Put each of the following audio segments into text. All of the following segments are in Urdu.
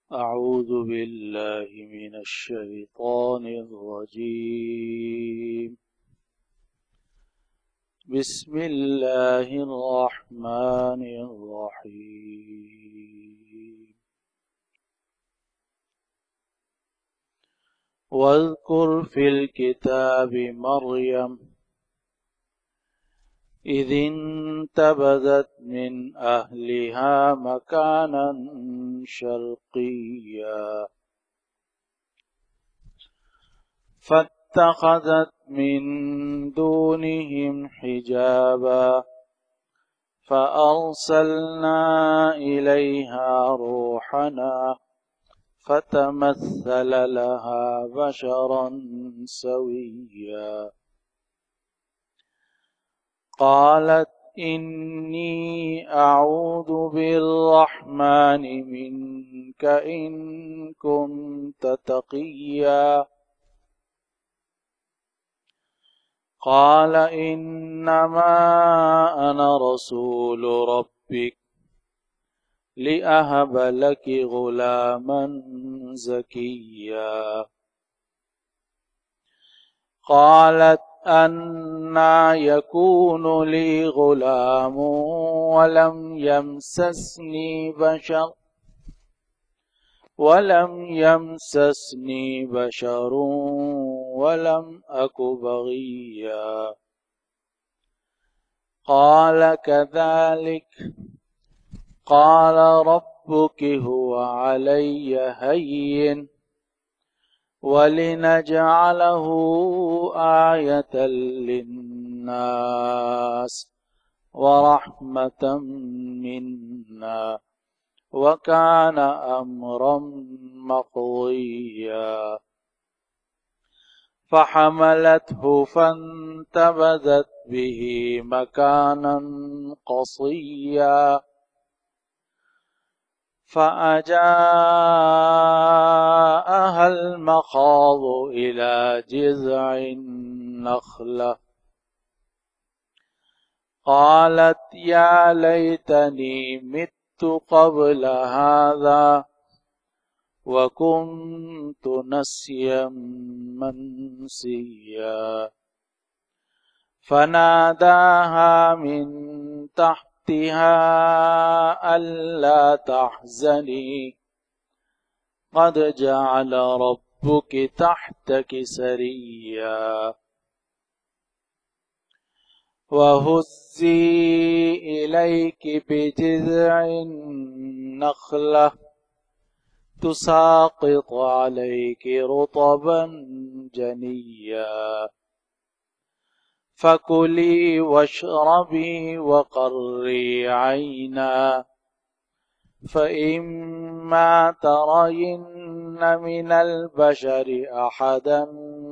أعوذ بالله من الشيطان الرجيم. بسم الله الرحمن الرحيم. واذكر في الكتاب مريم إذ انتبذت من أهلها مكانا شرقيا فاتخذت من دونهم حجابا فأرسلنا إليها روحنا فتمثل لها بشرا سويا قالت إني أعوذ بالرحمن منك إن كنت تقيا قال إنما أنا رسول ربك لأهب لك غلاما زكيا قالت أنى يكون لي غلام ولم يمسسني بشر ولم أك بغيا قال كذلك قال ربك هو علي هين ولنجعله آية للناس ورحمة منا وكان أمرا مقضيا فحملته فانتبذت به مكانا قصيا فأجاءها المخاض إلى جذع النخلة قالت يا ليتني مت قبل هذا وكنت نسيا منسيا فناداها من تحتها ألا تحزني قد جعل ربك تحتك سريا وهزي إليك بجذع النخلة تساقط عليك رطبا جنيا فكلي واشربي وقري عينا فإما ترين من البشر أحدا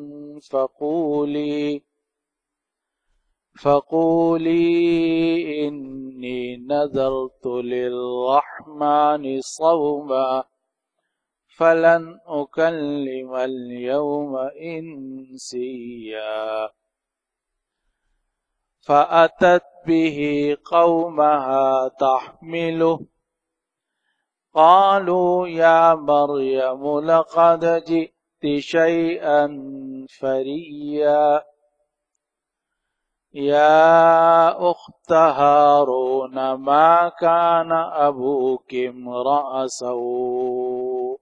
فقولي إني نذرت للرحمن صوما فلن أكلم اليوم إنسيا فأتت به قومها تحمله قالوا يا مريم لقد جئت شيئا فريا يا أخت هارون ما كان أبوك امرأ سوء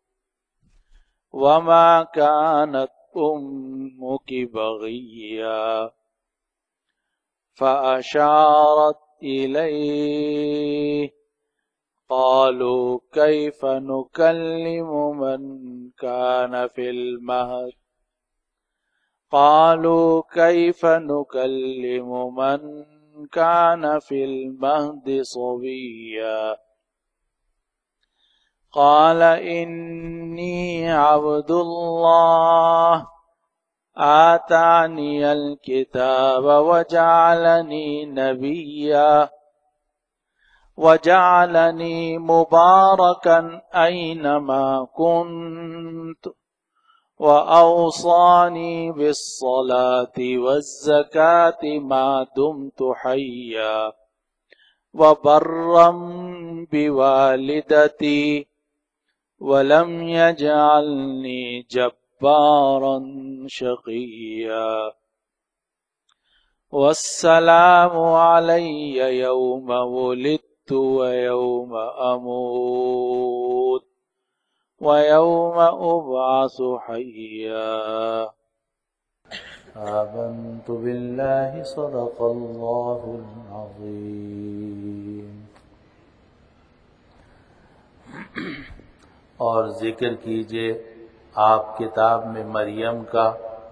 وما كانت أمك بغيا فأشارت إليه قالوا كيف نكلم من كان في المهد صبيا قال إني عبد الله آتاني الكتاب وجعلني نبيا وجعلني مباركا أينما كنت وأوصاني بالصلاة والزكاة ما دمت حيا وبرا بوالدتي ولم يجعلني جبارا شقيا والسلام علي يوم ولدت ويوم أموت ويوم أبعث حيا آمنت بالله صدق الله العظيم. اور ذکر کیجئے آپ کتاب میں مریم کا،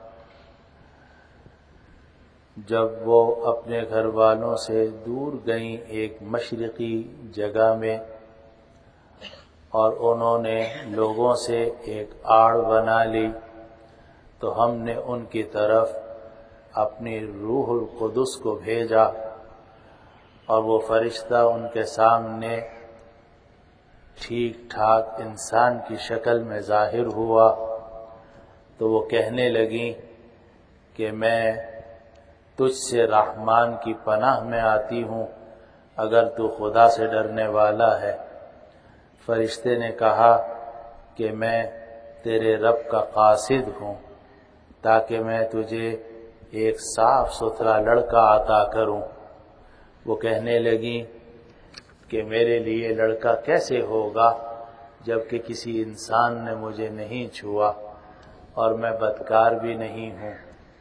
جب وہ اپنے گھر والوں سے دور گئیں ایک مشرقی جگہ میں، اور انہوں نے لوگوں سے ایک آڑ بنا لی، تو ہم نے ان کی طرف اپنی روح القدس کو بھیجا، اور وہ فرشتہ ان کے سامنے ٹھیک ٹھاک انسان کی شکل میں ظاہر ہوا. تو وہ کہنے لگیں کہ میں تجھ سے رحمان کی پناہ میں آتی ہوں اگر تو خدا سے ڈرنے والا ہے. فرشتے نے کہا کہ میں تیرے رب کا قاصد ہوں، تاکہ میں تجھے ایک صاف ستھرا لڑکا عطا کروں. وہ کہنے لگیں کہ میرے لیے لڑکا کیسے ہوگا جبکہ کسی انسان نے مجھے نہیں چھوا اور میں بدکار بھی نہیں ہوں.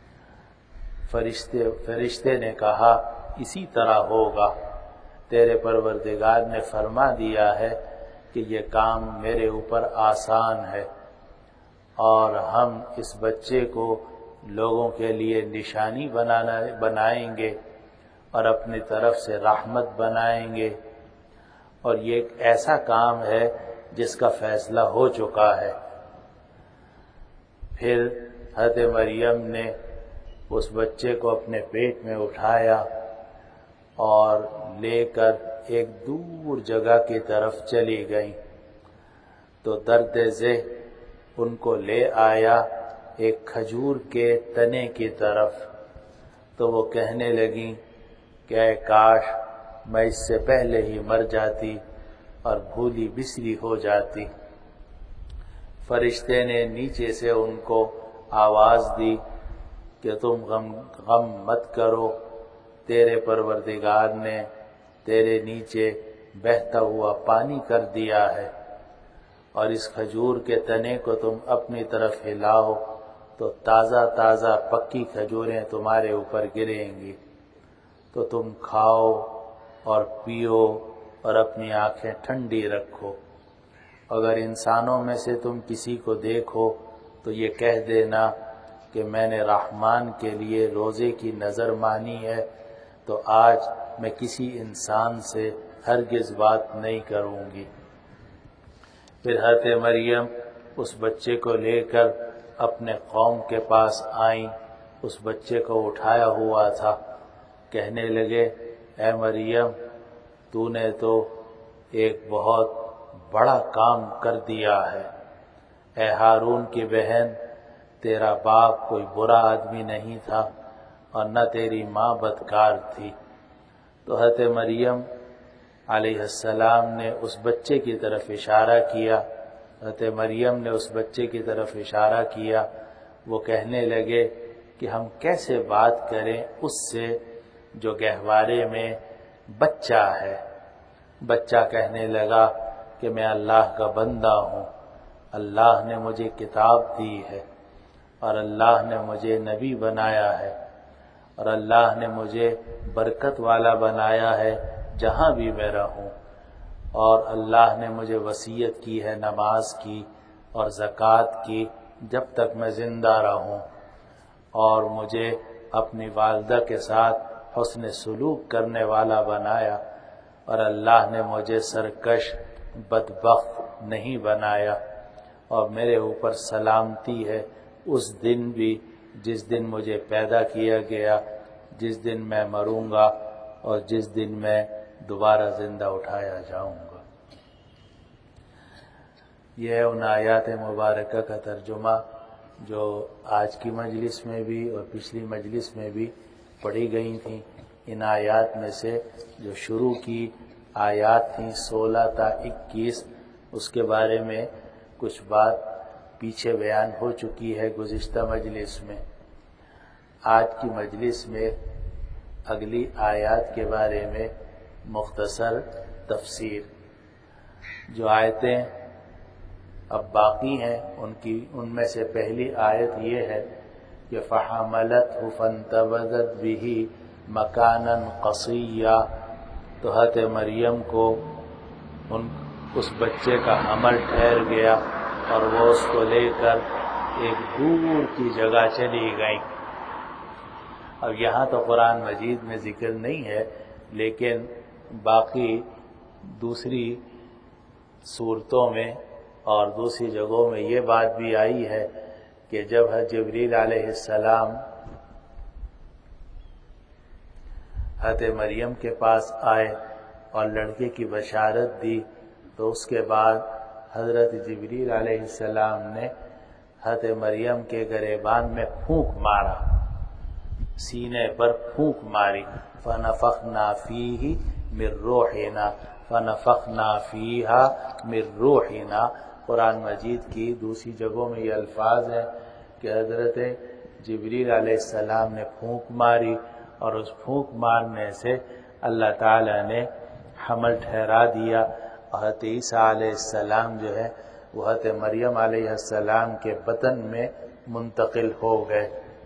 فرشتے نے کہا اسی طرح ہوگا، تیرے پروردگار نے فرما دیا ہے کہ یہ کام میرے اوپر آسان ہے، اور ہم اس بچے کو لوگوں کے لیے نشانی بنائیں گے اور اپنی طرف سے رحمت بنائیں گے. اور یہ ایک ایسا کام ہے جس کا فیصلہ ہو چکا ہے. پھر حضرت مریم نے اس بچے کو اپنے پیٹ میں اٹھایا اور لے کر ایک دور جگہ کی طرف چلی گئیں. تو درد ذہ ان کو لے آیا ایک کھجور کے تنے کی طرف. تو وہ کہنے لگیں کہ اے کاش میں اس سے پہلے ہی مر جاتی اور بھولی بسری ہو جاتی. فرشتے نے نیچے سے ان کو آواز دی کہ تم غم مت کرو، تیرے پروردگار نے تیرے نیچے بہتا ہوا پانی کر دیا ہے، اور اس کھجور کے تنے کو تم اپنی طرف ہلاؤ تو تازہ تازہ پکی کھجوریں تمہارے اوپر گریں گی. تو تم کھاؤ اور پیو اور اپنی آنکھیں ٹھنڈی رکھو. اگر انسانوں میں سے تم کسی کو دیکھو تو یہ کہہ دینا کہ میں نے رحمان کے لیے روزے کی نظر مانی ہے، تو آج میں کسی انسان سے ہرگز بات نہیں کروں گی. پھر حضرت مریم اس بچے کو لے کر اپنے قوم کے پاس آئیں. اس بچے کو اٹھایا ہوا تھا. کہنے لگے اے مریم، تو نے تو ایک بہت بڑا کام کر دیا ہے. اے ہارون کی بہن، تیرا باپ کوئی برا آدمی نہیں تھا اور نہ تیری ماں بدکار تھی. تو حضرت مریم علیہ السلام نے اس بچے کی طرف اشارہ کیا. حضرت مریم نے اس بچے کی طرف اشارہ کیا. وہ کہنے لگے کہ ہم کیسے بات کریں اس سے جو گہوارے میں بچہ ہے. بچہ کہنے لگا کہ میں اللہ کا بندہ ہوں، اللہ نے مجھے کتاب دی ہے، اور اللہ نے مجھے نبی بنایا ہے، اور اللہ نے مجھے برکت والا بنایا ہے جہاں بھی میں رہوں، اور اللہ نے مجھے وصیت کی ہے نماز کی اور زکوٰۃ کی جب تک میں زندہ رہوں، اور مجھے اپنی والدہ کے ساتھ حسن سلوک کرنے والا بنایا، اور اللہ نے مجھے سرکش بدبخت نہیں بنایا. اور میرے اوپر سلامتی ہے اس دن بھی جس دن مجھے پیدا کیا گیا، جس دن میں مروں گا اور جس دن میں دوبارہ زندہ اٹھایا جاؤں گا. یہ ہے ان آیات مبارکہ کا ترجمہ جو آج کی مجلس میں بھی اور پچھلی مجلس میں بھی پڑھی گئی تھیں. ان آیات میں سے جو شروع کی آیات تھیں 16 تا 21، اس کے بارے میں کچھ بات پیچھے بیان ہو چکی ہے گزشتہ مجلس میں۔ آج کی مجلس میں اگلی آیات کے بارے میں مختصر تفسیر۔ جو آیتیں اب باقی ہیں ان میں سے پہلی آیت یہ ہے کہ فَحَمَلَتْهُ فَانْتَبَذَتْ بِهِ مَكَانًا قَصِيًّا، تو حضرت مریم کو اس بچے کا حمل ٹھہر گیا اور وہ اس کو لے کر ایک دور کی جگہ چلی گئی۔ اب یہاں تو قرآن مجید میں ذکر نہیں ہے، لیکن باقی دوسری صورتوں میں اور دوسری جگہوں میں یہ بات بھی آئی ہے کہ جب حضرت جبریل علیہ السلام حضرت مریم کے پاس آئے اور لڑکے کی بشارت دی، تو اس کے بعد حضرت جبریل علیہ السلام نے حضرت مریم کے گریبان میں پھونک مارا، سینے پر پھونک ماری، فَنَفَخْنَا فِيهِ مِن رُوحِنَا فَنَفَخْنَا فِيهَا مِن رُوحِنَا۔ قرآن مجید کی دوسری جگہوں میں یہ الفاظ ہیں کہ حضرت جبریل علیہ السلام نے پھونک ماری اور اس پھونک مارنے سے اللہ تعالیٰ نے حمل ٹھہرا دیا، اور حضرت عیسیٰ علیہ السلام جو ہے وہ حضرت مریم علیہ السلام کے بطن میں منتقل ہو گئے۔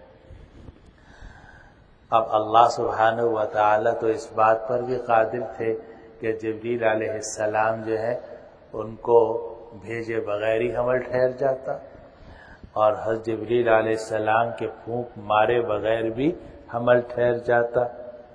اب اللہ سبحانہ و تعالیٰ تو اس بات پر بھی قادر تھے کہ جبریل علیہ السلام جو ہے ان کو بھیجے بغیر ہی حمل ٹھہر جاتا، اور حضرت جبریل علیہ السلام کے پھونک مارے بغیر بھی حمل ٹھہر جاتا۔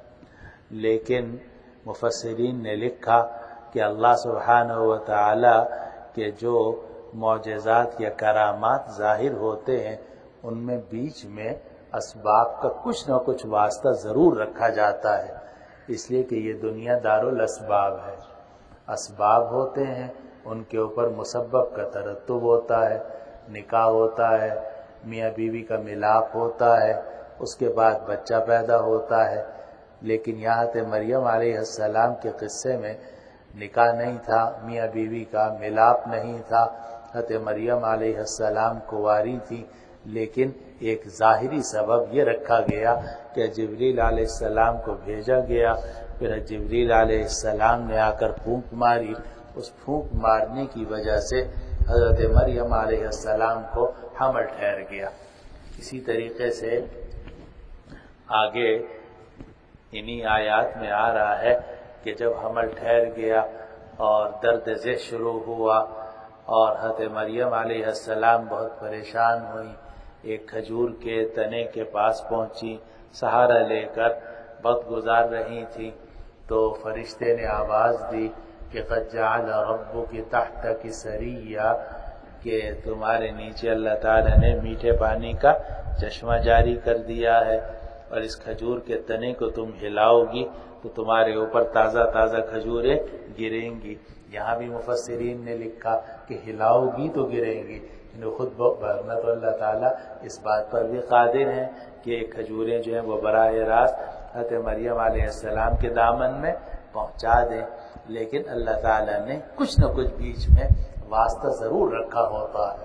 لیکن مفسرین نے لکھا کہ اللہ سبحانہ و تعالیٰ کے جو معجزات یا کرامات ظاہر ہوتے ہیں ان میں بیچ میں اسباب کا کچھ نہ کچھ واسطہ ضرور رکھا جاتا ہے، اس لیے کہ یہ دنیا دارالاسباب ہے۔ اسباب ہوتے ہیں، ان کے اوپر مسبب کا ترتب ہوتا ہے، نکاح ہوتا ہے، میاں بیوی کا ملاپ ہوتا ہے، اس کے بعد بچہ پیدا ہوتا ہے۔ لیکن یہاں تے مریم علیہ السلام کے قصے میں نکاح نہیں تھا، میاں بیوی کا ملاپ نہیں تھا، حضرت مریم علیہ السلام کنواری تھی، لیکن ایک ظاہری سبب یہ رکھا گیا کہ جبریل علیہ السلام کو بھیجا گیا، پھر جبریل علیہ السلام نے آ کر پھونک ماری، اس پھونک مارنے کی وجہ سے حضرت مریم علیہ السلام کو حمل ٹھہر گیا۔ اسی طریقے سے آگے انہی آیات میں آ رہا ہے کہ جب حمل ٹھہر گیا اور درد ذہ شروع ہوا اور حضرت مریم علیہ السلام بہت پریشان ہوئی، ایک کھجور کے تنے کے پاس پہنچی، سہارا لے کر وقت گزار رہی تھی، تو فرشتے نے آواز دی کہ قد جعل ربک تحتک سریا، کہ تمہارے نیچے اللہ تعالیٰ نے میٹھے پانی کا چشمہ جاری کر دیا ہے، اور اس کھجور کے تنے کو تم ہلاؤ گی تو تمہارے اوپر تازہ تازہ کھجوریں گریں گی۔ یہاں بھی مفسرین نے لکھا کہ ہلاؤ گی تو گریں گی، خود بھرنا تو اللہ تعالیٰ اس بات پر بھی قادر ہیں کہ کھجوریں جو ہیں وہ براہ راست حضرت مریم علیہ السلام کے دامن میں پہنچا دیں، لیکن اللہ تعالیٰ نے کچھ نہ کچھ بیچ میں واسطہ ضرور رکھا ہوتا ہے۔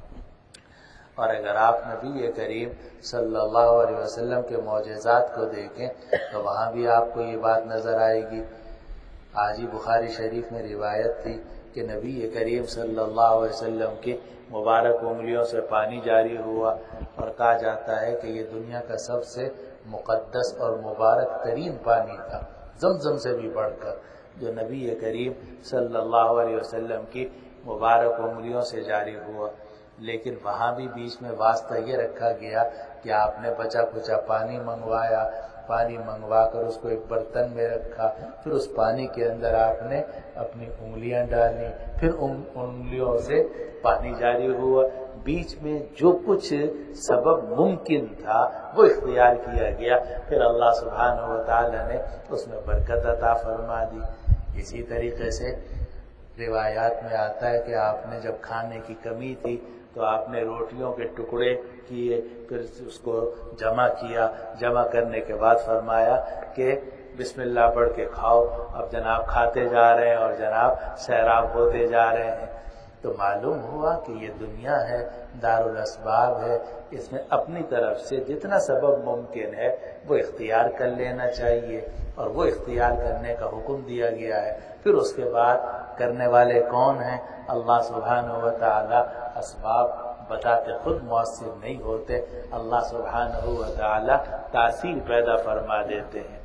اور اگر آپ نبی کریم صلی اللہ علیہ وسلم کے معجزات کو دیکھیں تو وہاں بھی آپ کو یہ بات نظر آئے گی۔ آج ہی بخاری شریف میں روایت تھی کہ نبی کریم صلی اللہ علیہ وسلم کی مبارک انگلیوں سے پانی جاری ہوا، اور کہا جاتا ہے کہ یہ دنیا کا سب سے مقدس اور مبارک ترین پانی تھا، زمزم سے بھی بڑھ کر، جو نبی کریم صلی اللہ علیہ وسلم کی مبارک انگلیوں سے جاری ہوا۔ لیکن وہاں بھی بیچ میں واسطہ یہ رکھا گیا کہ آپ نے بچا کچا پانی منگوایا، پانی منگوا کر اس کو ایک برتن میں رکھا، پھر اس پانی کے اندر آپ نے اپنی انگلیاں ڈالی، پھر ان انگلیوں سے پانی جاری ہوا۔ بیچ میں جو کچھ سبب ممکن تھا وہ اختیار کیا گیا، پھر اللہ سبحانہ و تعالی نے اس میں برکت عطا فرما دی۔ اسی طریقے سے روایات میں آتا ہے کہ آپ نے جب کھانے کی کمی تھی تو آپ نے روٹیوں کے ٹکڑے کیے، پھر اس کو جمع کیا، جمع کرنے کے بعد فرمایا کہ بسم اللہ پڑھ کے کھاؤ۔ اب جناب کھاتے جا رہے ہیں اور جناب سیراب ہوتے جا رہے ہیں، تو معلوم ہوا کہ یہ دنیا ہے، دارالاسباب ہے، اس میں اپنی طرف سے جتنا سبب ممکن ہے وہ اختیار کر لینا چاہیے، اور وہ اختیار کرنے کا حکم دیا گیا ہے۔ پھر اس کے بعد کرنے والے کون ہیں؟ اللہ سبحانہ و تعالی۔ اسباب بتاتے خود مؤثر نہیں ہوتے، اللہ سبحانہ و تعالی تاثیر پیدا فرما دیتے ہیں۔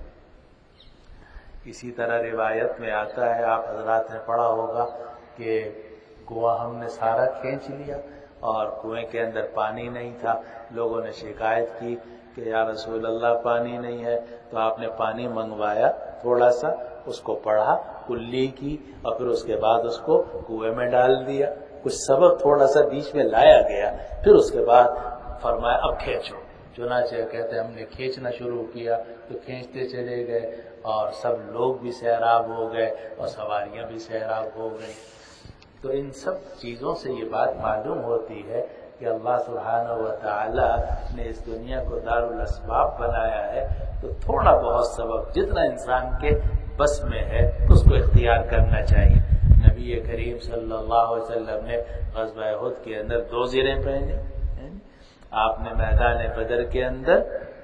اسی طرح روایت میں آتا ہے، آپ حضرات نے پڑھا ہوگا کہ کنواں ہم نے سارا کھینچ لیا اور کنویں کے اندر پانی نہیں تھا۔ لوگوں نے شکایت کی کہ یا رسول اللہ پانی نہیں ہے، تو آپ نے پانی منگوایا تھوڑا سا، اس کو پڑھا، کلی کی، اور پھر اس کے بعد اس کو کنویں میں ڈال دیا۔ کچھ سبب تھوڑا سا بیچ میں لایا گیا، پھر اس کے بعد فرمایا اب کھینچو۔ چنانچہ کہتے ہم نے کھینچنا شروع کیا تو کھینچتے چلے گئے، اور سب لوگ بھی سیراب ہو گئے اور سواریاں بھی سیراب ہو گئی۔ تو ان سب چیزوں سے یہ بات معلوم ہوتی ہے کہ اللہ سبحانہ و تعالی نے اس دنیا کو دارالاسباب بنایا ہے، تو تھوڑا بہت سبب جتنا انسان کے بس میں ہے اس کو اختیار کرنا چاہیے۔ نبی کریم صلی اللہ علیہ وسلم نے غزوہ احد کے اندر 2 زریں پہنے، آپ نے میدان بدر کے اندر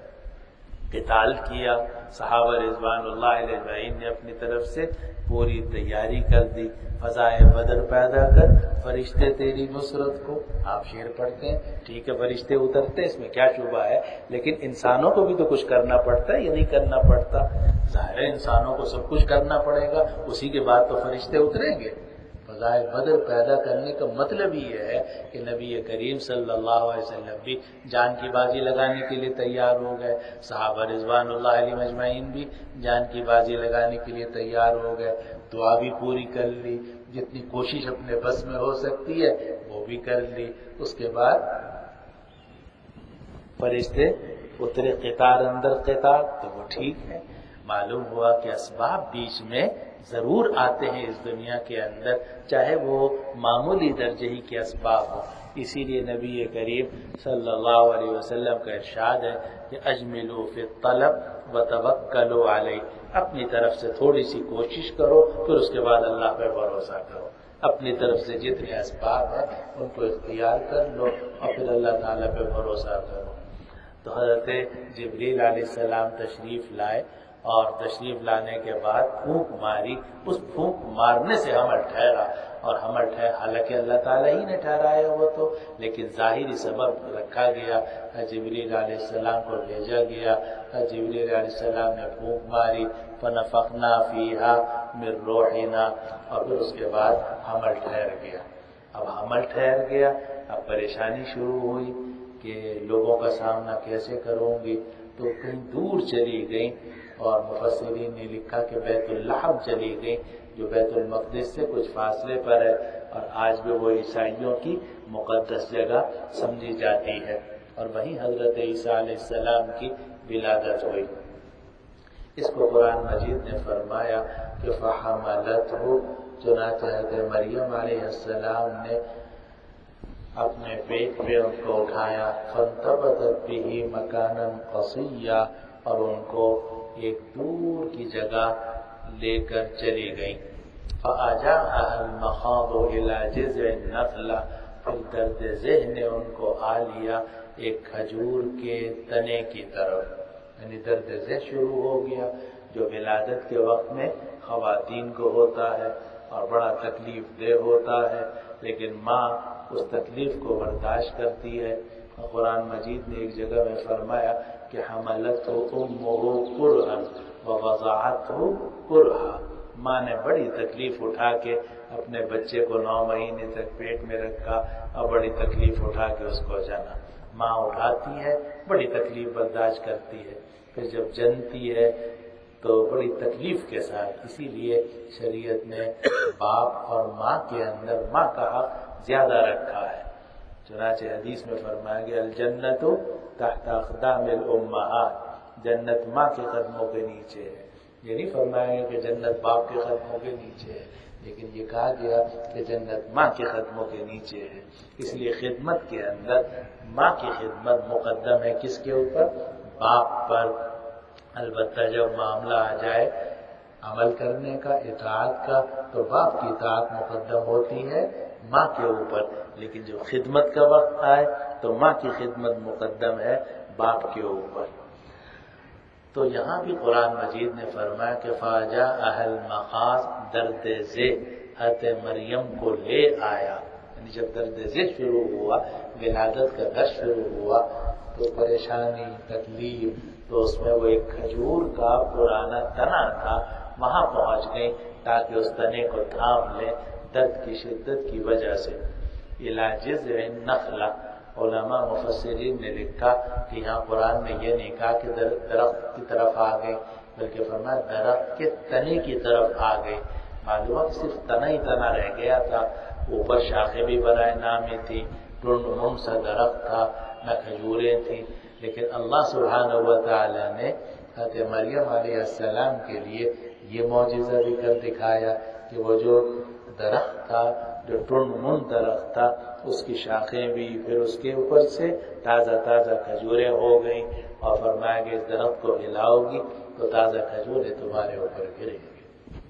قتال کیا، صحابہ رضوان اللہ علیہ اجمعین نے اپنی طرف سے پوری تیاری کر دی، فضائے بدر پیدا کر فرشتے تیری نصرت کو۔ آپ شعر پڑھتے ہیں، ٹھیک ہے فرشتے اترتے اس میں کیا شبہ ہے، لیکن انسانوں کو بھی تو کچھ کرنا پڑتا ہے یا نہیں کرنا پڑتا؟ ظاہر ہے انسانوں کو سب کچھ کرنا پڑے گا، اسی کے بعد تو فرشتے اتریں گے۔ فضائے بدر پیدا کرنے کا مطلب یہ ہے کہ نبی کریم صلی اللہ علیہ وسلم بھی جان کی بازی لگانے کے لیے تیار ہو گئے، صحابہ رضوان اللہ علیہ مجمعین بھی جان کی بازی لگانے کے لیے تیار ہو گئے، دعا بھی پوری کر لی، جتنی کوشش اپنے بس میں ہو سکتی ہے وہ بھی کر لی۔ اس کے بعد فرشتے اترے، قطار اندر قطار، تو وہ ٹھیک ہے۔ معلوم ہوا کہ اسباب بیچ میں ضرور آتے ہیں اس دنیا کے اندر، چاہے وہ معمولی درجے ہی کے اسباب ہوں۔ اسی لیے نبی کریم صلی اللہ علیہ وسلم کا ارشاد ہے کہ اجملوا فی الطلب وتوکلوا علیہ، اپنی طرف سے تھوڑی سی کوشش کرو، پھر اس کے بعد اللہ پہ بھروسہ کرو۔ اپنی طرف سے جتنے اسباب ہیں ان کو اختیار کر لو اور پھر اللہ تعالیٰ پہ بھروسہ کرو۔ تو حضرت جبریل علیہ السلام تشریف لائے، اور تشریف لانے کے بعد پھونک ماری، اس پھونک مارنے سے حمل ٹھہرا، اور حمل حالانکہ اللہ تعالیٰ ہی نے ٹھہرایا وہ تو، لیکن ظاہری سبب رکھا گیا، جبریل علیہ السلام کو بھیجا گیا، جبریل علیہ السلام نے پھونک ماری، فنفخنا فیہا من روحنا، اور پھر اس کے بعد حمل ٹھہر گیا۔ اب حمل ٹھہر گیا، اب پریشانی شروع ہوئی کہ لوگوں کا سامنا کیسے کروں گی، تو کہیں دور چلی گئیں، اور مفسرین نے لکھا کہ بیت اللحم چلی گئی، جو بیت المقدس سے کچھ فاصلے پر ہے، اور آج بھی وہ عیسائیوں کی مقدس جگہ سمجھی جاتی ہے، اور وہیں حضرت عیسیٰ علیہ السلام کی ولادت ہوئی۔ اس کو قرآن مجید نے فرمایا کہ فحملتہ، چنانچہ حضرت مریم علیہ السلام نے اپنے پیٹ پہ ان کو اٹھایا، فانتبذت بہ مکانا قصیا، اور ان کو ایک دور کی جگہ لے کر چلی گئی۔ فأجاءها المخاض إلى جذع النخلة، پھر درد ذہن نے ان کو آ لیا ایک کھجور کے تنے کی طرف، یعنی درد ذہن شروع ہو گیا، جو ولادت کے وقت میں خواتین کو ہوتا ہے اور بڑا تکلیف دہ ہوتا ہے، لیکن ماں اس تکلیف کو برداشت کرتی ہے۔ قرآن مجید نے ایک جگہ میں فرمایا کہ حملتہ امہ کرہا ووضعتہ کرہا، ماں نے بڑی تکلیف اٹھا کے اپنے بچے کو 9 مہینے تک پیٹ میں رکھا اور بڑی تکلیف اٹھا کے اس کو جنا۔ ماں اٹھاتی ہے، بڑی تکلیف برداشت کرتی ہے، پھر جب جنتی ہے تو بڑی تکلیف کے ساتھ۔ اسی لیے شریعت نے باپ اور ماں کے اندر ماں کا حق زیادہ رکھا ہے۔ چنانچہ حدیث میں فرمایا گیا الجنت تحت اقدام الامہات، جنت ماں کے قدموں کے نیچے ہے۔ یہ نہیں فرمایا گیا کہ جنت باپ کے قدموں کے نیچے ہے، لیکن یہ کہا گیا کہ جنت ماں کے قدموں کے نیچے ہے۔ اس لیے خدمت کے اندر ماں کی خدمت مقدم ہے کس کے اوپر؟ باپ پر۔ البتہ جب معاملہ آ جائے عمل کرنے کا، اطاعت کا، تو باپ کی اطاعت مقدم ہوتی ہے ماں کے اوپر، لیکن جو خدمت کا وقت آئے تو ماں کی خدمت مقدم ہے باپ کے اوپر۔ تو یہاں بھی قرآن مجید نے فرمایا کہ فاجا اہل مخاض، درد ذہ حضرت مریم کو لے آیا، یعنی جب درد ذہ شروع ہوا، ولادت کا درد شروع ہوا تو پریشانی تکلیف، تو اس میں وہ ایک کھجور کا پرانا تنا تھا، وہاں پہنچ گئی تاکہ اس تنے کو تھام لے درد کی شدت کی وجہ سے۔ الی جذع النخلہ، علماء مفسرین نے لکھا کہ یہاں قرآن نے یہ نہیں کہا کہ درخت کی طرف آ گئی، بلکہ فرمایا درخت کے تنے کی طرف آ گئی۔ معلوم ہے صرف تنا ہی تنا رہ گیا تھا، اوپر شاخیں بھی برائے نامی تھی، ٹنڈ منڈ سا درخت تھا، نہ کھجوریں تھیں، لیکن اللہ سبحانہ و تعالی نے حضرت مریم علیہ السلام کے لیے یہ معجزہ بھی کر دکھایا کہ وہ جو درخت تھا، جو ٹنڈ منڈ درخت تھا، اس کی شاخیں بھی، پھر اس کے اوپر سے تازہ تازہ کھجوریں ہو گئیں، اور فرمایا کہ اس درخت کو ہلاؤ گی تو تازہ کھجوریں تمہارے اوپر گریں گی۔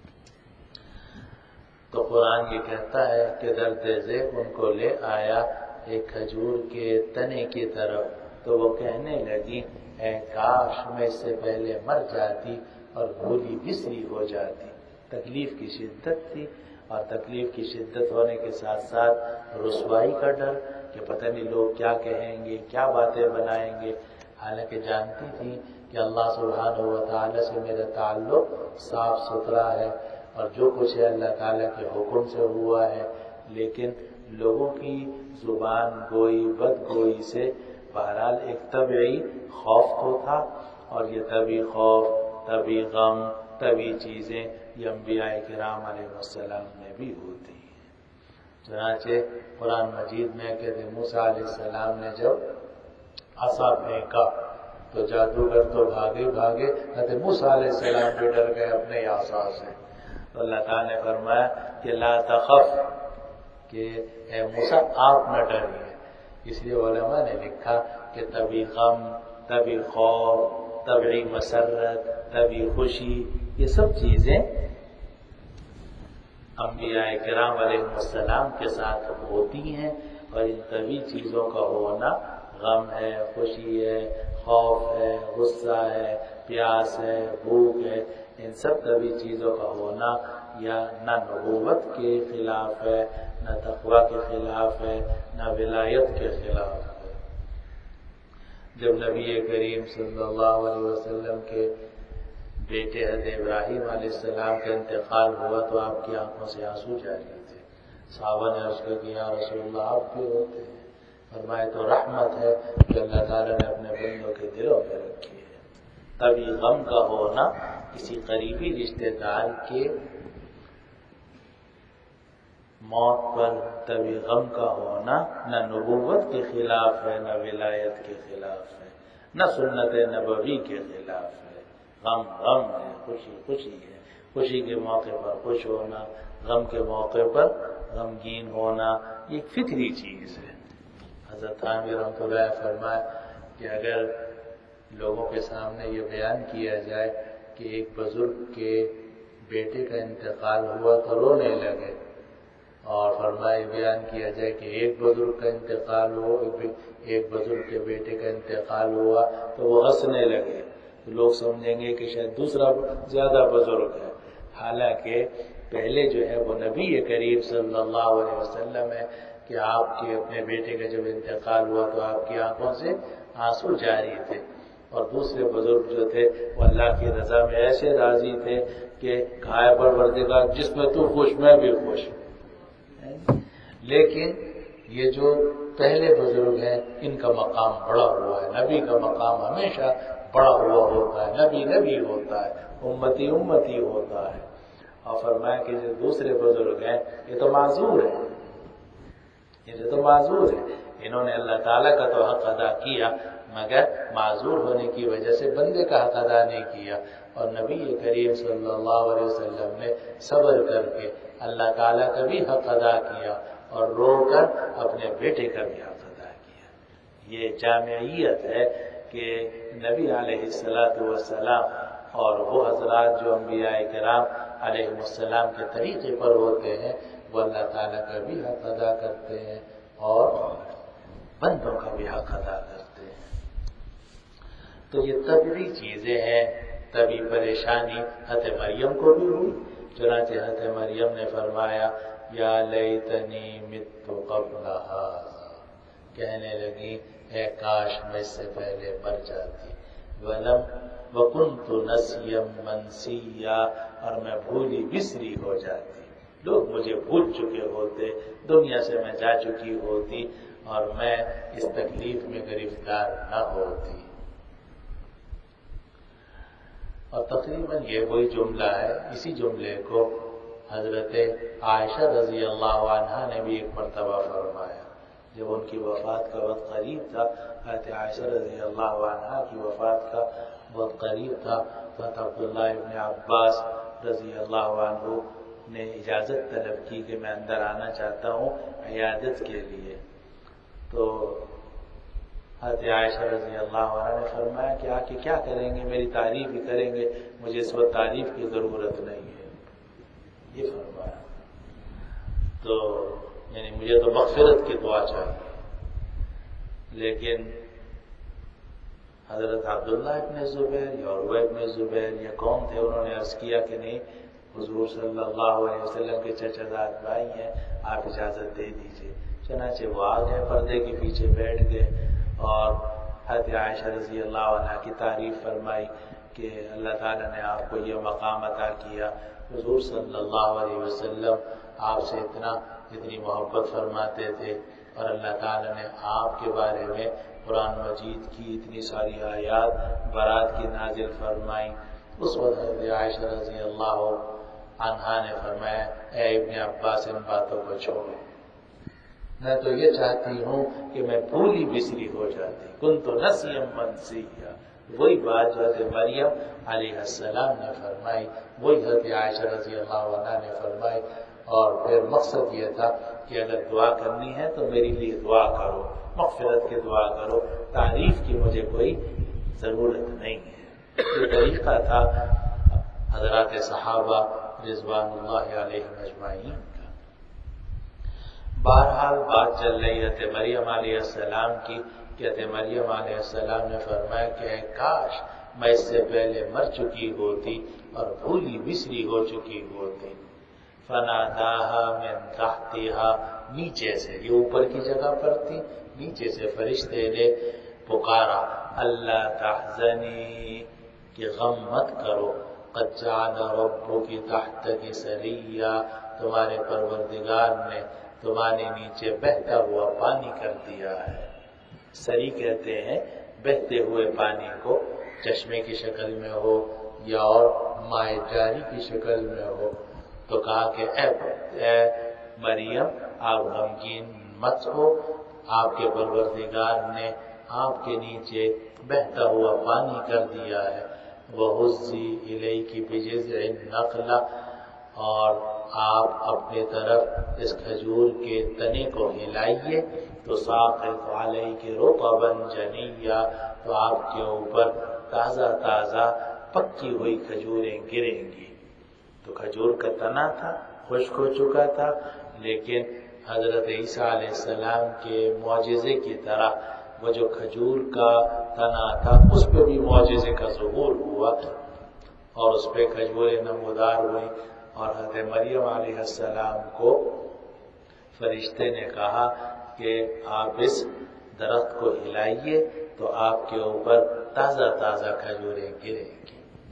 تو قرآن یہ کہتا ہے کہ درد ذہ ان کو لے آیا ایک کھجور کے تنے کی طرف، تو وہ کہنے لگی اے کاش میں اس سے پہلے مر جاتی اور بھولی بسری ہو جاتی۔ تکلیف کی شدت تھی، اور تکلیف کی شدت ہونے کے ساتھ ساتھ رسوائی کا ڈر کہ پتہ نہیں لوگ کیا کہیں گے، کیا باتیں بنائیں گے، حالانکہ جانتی تھی کہ اللہ سبحانہ و تعالی سے میرا تعلق صاف ستھرا ہے، اور جو کچھ ہے اللہ تعالیٰ کے حکم سے ہوا ہے، لیکن لوگوں کی زبان گوئی بد گوئی سے بہرحال ایک طبعی خوف تو تھا، اور یہ طبعی خوف، طبعی غم، طبعی چیزیں یہ انبیاء کرام علیہ السلام میں بھی ہوتی ہیں۔ چنانچہ قرآن مجید میں کہ موسیٰ علیہ السلام نے جب عصا پھینکا تو جادوگر تو بھاگے حضرت موسیٰ علیہ السلام بھی ڈر گئے اپنے عصا سے، تو اللہ تعالیٰ نے فرمایا کہ لا تخف، کہ اے موسیٰ آپ نہ ڈریے۔ اس لیے علماء نے لکھا کہ طبعی غم، طبعی خوف، طبعی مسرت، طبعی خوشی، یہ سب چیزیں انبیاء کرام علیہ السلام کے ساتھ ہوتی ہیں، اور ان طبعی چیزوں کا ہونا، غم ہے، خوشی ہے، خوف ہے، غصہ ہے، پیاس ہے، بھوک ہے، ان سب طبعی چیزوں کا ہونا یا نہ نبوت کے خلاف ہے، نہ تقویٰ کے خلاف ہے، نہ ولایت کے خلاف ہے۔ جب نبی کریم صلی اللہ علیہ وسلم کے بیٹے حضرت ابراہیم علیہ السلام کا انتقال ہوا تو آپ کی آنکھوں سے آنسو جاری تھے۔ صحابہ نے عرض کیا کہ یا رسول اللہ آپ کیوں روتے ہیں؟ فرمایا تو رحمت ہے جو اللہ تعالیٰ نے اپنے بندوں کے دلوں میں رکھی ہے۔ طبعی غم کا ہونا کسی قریبی رشتہ دار کے موت پر، طبعی غم کا ہونا نہ نبوت کے خلاف ہے، نہ ولایت کے خلاف ہے، نہ سنت نبوی کے خلاف ہے۔ غم غم ہے، خوشی خوشی ہے، خوشی کے موقع پر خوش ہونا، غم کے موقع پر غمگین ہونا، یہ ایک فطری چیز ہے۔ حضرت تھانوی رحمۃ اللہ فرمائے کہ اگر لوگوں کے سامنے یہ بیان کیا جائے کہ ایک بزرگ کے بیٹے کا انتقال ہوا تو رونے لگے، اور فرمائے بیان کیا جائے کہ ایک بزرگ کا انتقال ہو، ایک بزرگ کے بیٹے کا انتقال ہوا تو وہ ہنسنے لگے، تو لوگ سمجھیں گے کہ شاید دوسرا زیادہ بزرگ ہے، حالانکہ پہلے جو ہے وہ نبی کریم صلی اللہ علیہ وسلم ہے کہ آپ کے اپنے بیٹے کا جب انتقال ہوا تو آپ کی آنکھوں سے آنسو جاری تھے، اور دوسرے بزرگ جو تھے وہ اللہ کی رضا میں ایسے راضی تھے کہ کھائے پروردگار جس میں تو خوش میں بھی خوش۔ لیکن یہ جو پہلے بزرگ ہیں ان کا مقام بڑا ہوا ہے، نبی کا مقام ہمیشہ بڑا ہوا ہوتا ہے، نبی نبی ہوتا ہے، امتی امتی ہوتا ہے۔ اور فرمایا کہ جو دوسرے بزرگ ہیں یہ تو معذور ہیں، یہ تو معذور ہیں، انہوں نے اللہ تعالیٰ کا تو حق ادا کیا مگر معذور ہونے کی وجہ سے بندے کا حق ادا نہیں کیا، اور نبی کریم صلی اللہ علیہ وسلم نے صبر کر کے اللہ تعالیٰ کا بھی حق ادا کیا اور رو کر اپنے بیٹے کا بھی حق ادا کیا۔ یہ جامعیت ہے کہ نبی علیہ السلام اور وہ حضرات جو انبیاء کرام علیہ السلام کے طریقے پر ہوتے ہیں وہ اللہ تعالیٰ کا بھی حق ادا کرتے ہیں اور بندوں کا بھی حق ادا کرتے ہیں۔ تو یہ طبعی چیزیں ہیں، طبعی پریشانی حضرت مریم کو بھی ہوئی۔ چنانچہ حضرت مریم نے فرمایا یا لیتنی مت قبل ھذا، کہنے لگی اے کاش میں اس سے پہلے مر جاتی، ولم وکنت نسیا منسیا، اور میں بھولی بسری ہو جاتی، لوگ مجھے بھول چکے ہوتے، دنیا سے میں جا چکی ہوتی اور میں اس تکلیف میں گرفتار نہ ہوتی۔ اور تقریباً یہ وہی جملہ ہے، اسی جملے کو حضرت عائشہ رضی اللہ عنہا نے بھی ایک مرتبہ فرمایا جب ان کی وفات کا وقت قریب تھا۔ حضرت عائشہ رضی اللہ عنہا کی وفات کا بہت قریب تھا، تو عبداللہ ابن عباس رضی اللہ عنہ نے اجازت طلب کی کہ میں اندر آنا چاہتا ہوں عیادت کے لیے۔ تو حضرت عائشہ رضی اللہ عنہ نے فرمایا کہ آ کے کیا کریں گے، میری تعریف ہی کریں گے، مجھے اس وقت تعریف کی ضرورت نہیں ہے، یہ فرمایا۔ تو یعنی مجھے تو مغفرت کی دعا چاہیے۔ لیکن حضرت عبداللہ ابن زبیر یا عروہ ابن زبیر یا کون تھے، انہوں نے عرض کیا کہ نہیں، حضور صلی اللہ علیہ وسلم کے چچا زاد بھائی ہیں، آپ اجازت دے دیجئے۔ چنانچہ وہ آ گئے، پردے کے پیچھے بیٹھ گئے اور حضرت عائشہ رضی اللہ عنہ کی تعریف فرمائی کہ اللہ تعالیٰ نے آپ کو یہ مقام عطا کیا، حضور صلی اللہ علیہ وسلم آپ سے اتنی محبت فرماتے تھے، اور اللہ تعالیٰ نے آپ کے بارے میں قرآن مجید کی اتنی ساری آیات برات کی نازل فرمائی۔ اس وقت حضرت عائشہ رضی اللہ عنہا نے فرمایا اے ابن عباس ان باتوں کو چھوڑو، میں تو یہ چاہتی ہوں کہ میں بھولی بسری ہو جاتی، کنت نسیا منسیا۔ وہی بات جو حضرت مریم علیہ السلام نے فرمائی وہی حضرت عائشہ رضی اللہ عنہا نے فرمائی، اور پھر مقصد یہ تھا کہ اگر دعا کرنی ہے تو میرے لیے دعا کرو، مغفرت کی دعا کرو، تعریف کی مجھے کوئی ضرورت نہیں ہے۔ یہ طریقہ تھا حضرات صحابہ رضوان اللہ علیہم اجمعین کا۔ بہرحال بات چل رہی حضرت مریم علیہ السلام کی کہ حضرت مریم علیہ السلام نے فرمایا کہ اے کاش میں اس سے پہلے مر چکی ہوتی اور بھولی بسری ہو چکی ہوتی۔ فناداہا من تحتہا، نیچے سے، یہ اوپر کی جگہ پر تھی، نیچے سے فرشتے نے پکارا اللہ تحزنی، کہ غم مت کرو، قد جعل ربک تحتک سریا، تمہارے پروردگار نے تمہارے نیچے بہتا ہوا پانی کر دیا ہے۔ سری کہتے ہیں بہتے ہوئے پانی کو، چشمے کی شکل میں ہو یا اور مائع جاری کی شکل میں ہو۔ تو کہا کہ اے مریم آپ غمگین مت ہو، آپ کے پروردگار نے آپ کے نیچے بہتا ہوا پانی کر دیا ہے۔ وَهُزِّي إِلَيْكِ بِجِذْعِ النَّخْلَةِ، اور آپ اپنے طرف اس کھجور کے تنے کو ہلائیے تو ساقط علیک رطبا جنیا، تو آپ کے اوپر تازہ تازہ پکی ہوئی کھجوریں گریں گی۔ تو کھجور کا تنا تھا، خشک ہو چکا تھا، لیکن حضرت عیسیٰ علیہ السلام کے معجزے کی طرح وہ جو کھجور کا تنا تھا اس پہ بھی معجزے کا ظہور ہوا اور اس پہ کھجوریں نمودار ہوئیں، اور حضرت مریم علیہ السلام کو فرشتے نے کہا کہ آپ اس درخت کو ہلائیے تو آپ کے اوپر تازہ تازہ کھجوریں گریں گی۔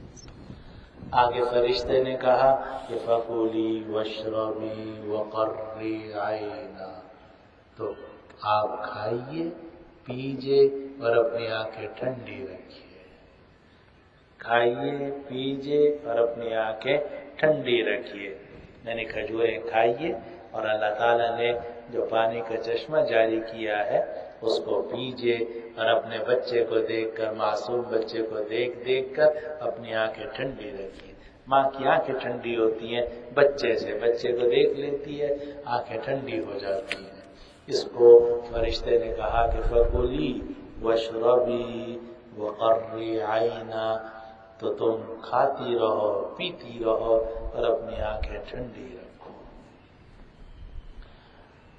آگے فرشتے نے کہا کہ فَكُلِي وَاشْرَبِي وَقَرِّي عَيْنًا، تو آپ کھائیے پیجیے اور اپنی آنکھیں ٹھنڈی رکھیے، کھائیے پیجیے اور اپنی آنکھیں ٹھنڈی رکھیے، یعنی کھجوریں کھائیے اور اللہ تعالیٰ نے جو پانی کا چشمہ جاری کیا ہے اس کو پیجیے، اور اپنے بچے کو دیکھ کر، معصوم بچے کو دیکھ کر اپنی آنکھیں ٹھنڈی رکھیے۔ ماں کی آنکھیں ٹھنڈی ہوتی ہیں بچے سے، بچے کو دیکھ لیتی ہے آنکھیں ٹھنڈی ہو جاتی ہیں۔ اس کو فرشتے نے کہا کہ فَكُلِي وَاشْرَبِي وَقَرِّي عَيْنًا، تو تم کھاتی رہو پیتی رہو اور اپنی آنکھیں ٹھنڈی رکھو۔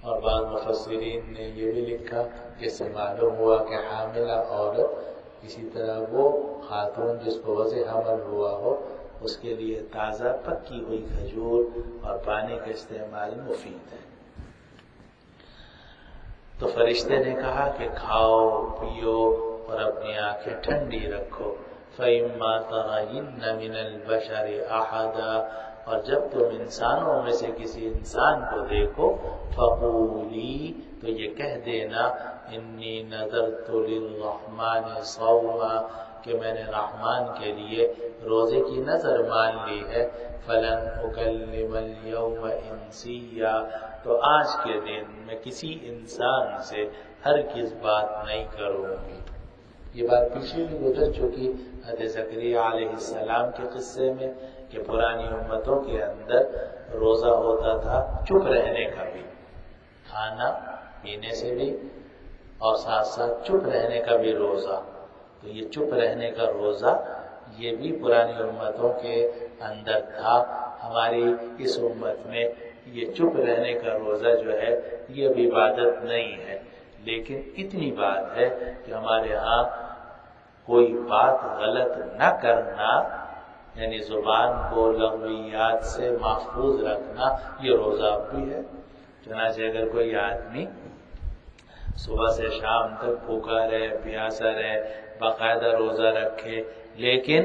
اور بعض مفسرین نے یہ بھی لکھا کہ اس سے معلوم ہوا کہ حاملہ عورت اسی طرح وہ خاتون جس کو وضع حمل ہوا ہو اس کے لیے تازہ پکی ہوئی کھجور اور پانی کا استعمال مفید ہے۔ تو فرشتے نے کہا کہ کھاؤ پیو اور اپنی آنکھیں ٹھنڈی رکھو۔ فَإِمَّا تَرَيِنَّ مِنَ الْبَشَرِ أَحَدًا، اور جب تم انسانوں میں سے کسی انسان کو دیکھو فَقُولِي، تو یہ کہہ دینا إِنِّي نَذَرْتُ لِلرَّحْمَنِ صَوْمًا، کہ میں نے رحمان کے لیے روزے کی نظر مان لی ہے۔ فَلَنْ أُكَلِّمَ الْيَوْمَ إِنسِيًّا، تو آج کے دن میں کسی انسان سے ہرگز بات نہیں کروں گی۔ یہ بات پیچھے بھی گزر چکی حضرت زکریا علیہ السلام کے قصے میں کہ پرانی امتوں کے اندر روزہ ہوتا تھا چپ رہنے کا بھی، کھانا پینے سے بھی اور ساتھ ساتھ چپ رہنے کا بھی روزہ۔ تو یہ چپ رہنے کا روزہ یہ بھی پرانی امتوں کے اندر تھا۔ ہماری اس امت میں یہ چپ رہنے کا روزہ جو ہے یہ اب عبادت نہیں ہے، لیکن اتنی بات ہے کہ ہمارے ہاں کوئی بات غلط نہ کرنا، یعنی زبان کو لغویات سے محفوظ رکھنا، یہ روزہ بھی ہے۔ چنانچہ اگر کوئی آدمی صبح سے شام تک بھوکا رہے، پیاسا رہے، باقاعدہ روزہ رکھے، لیکن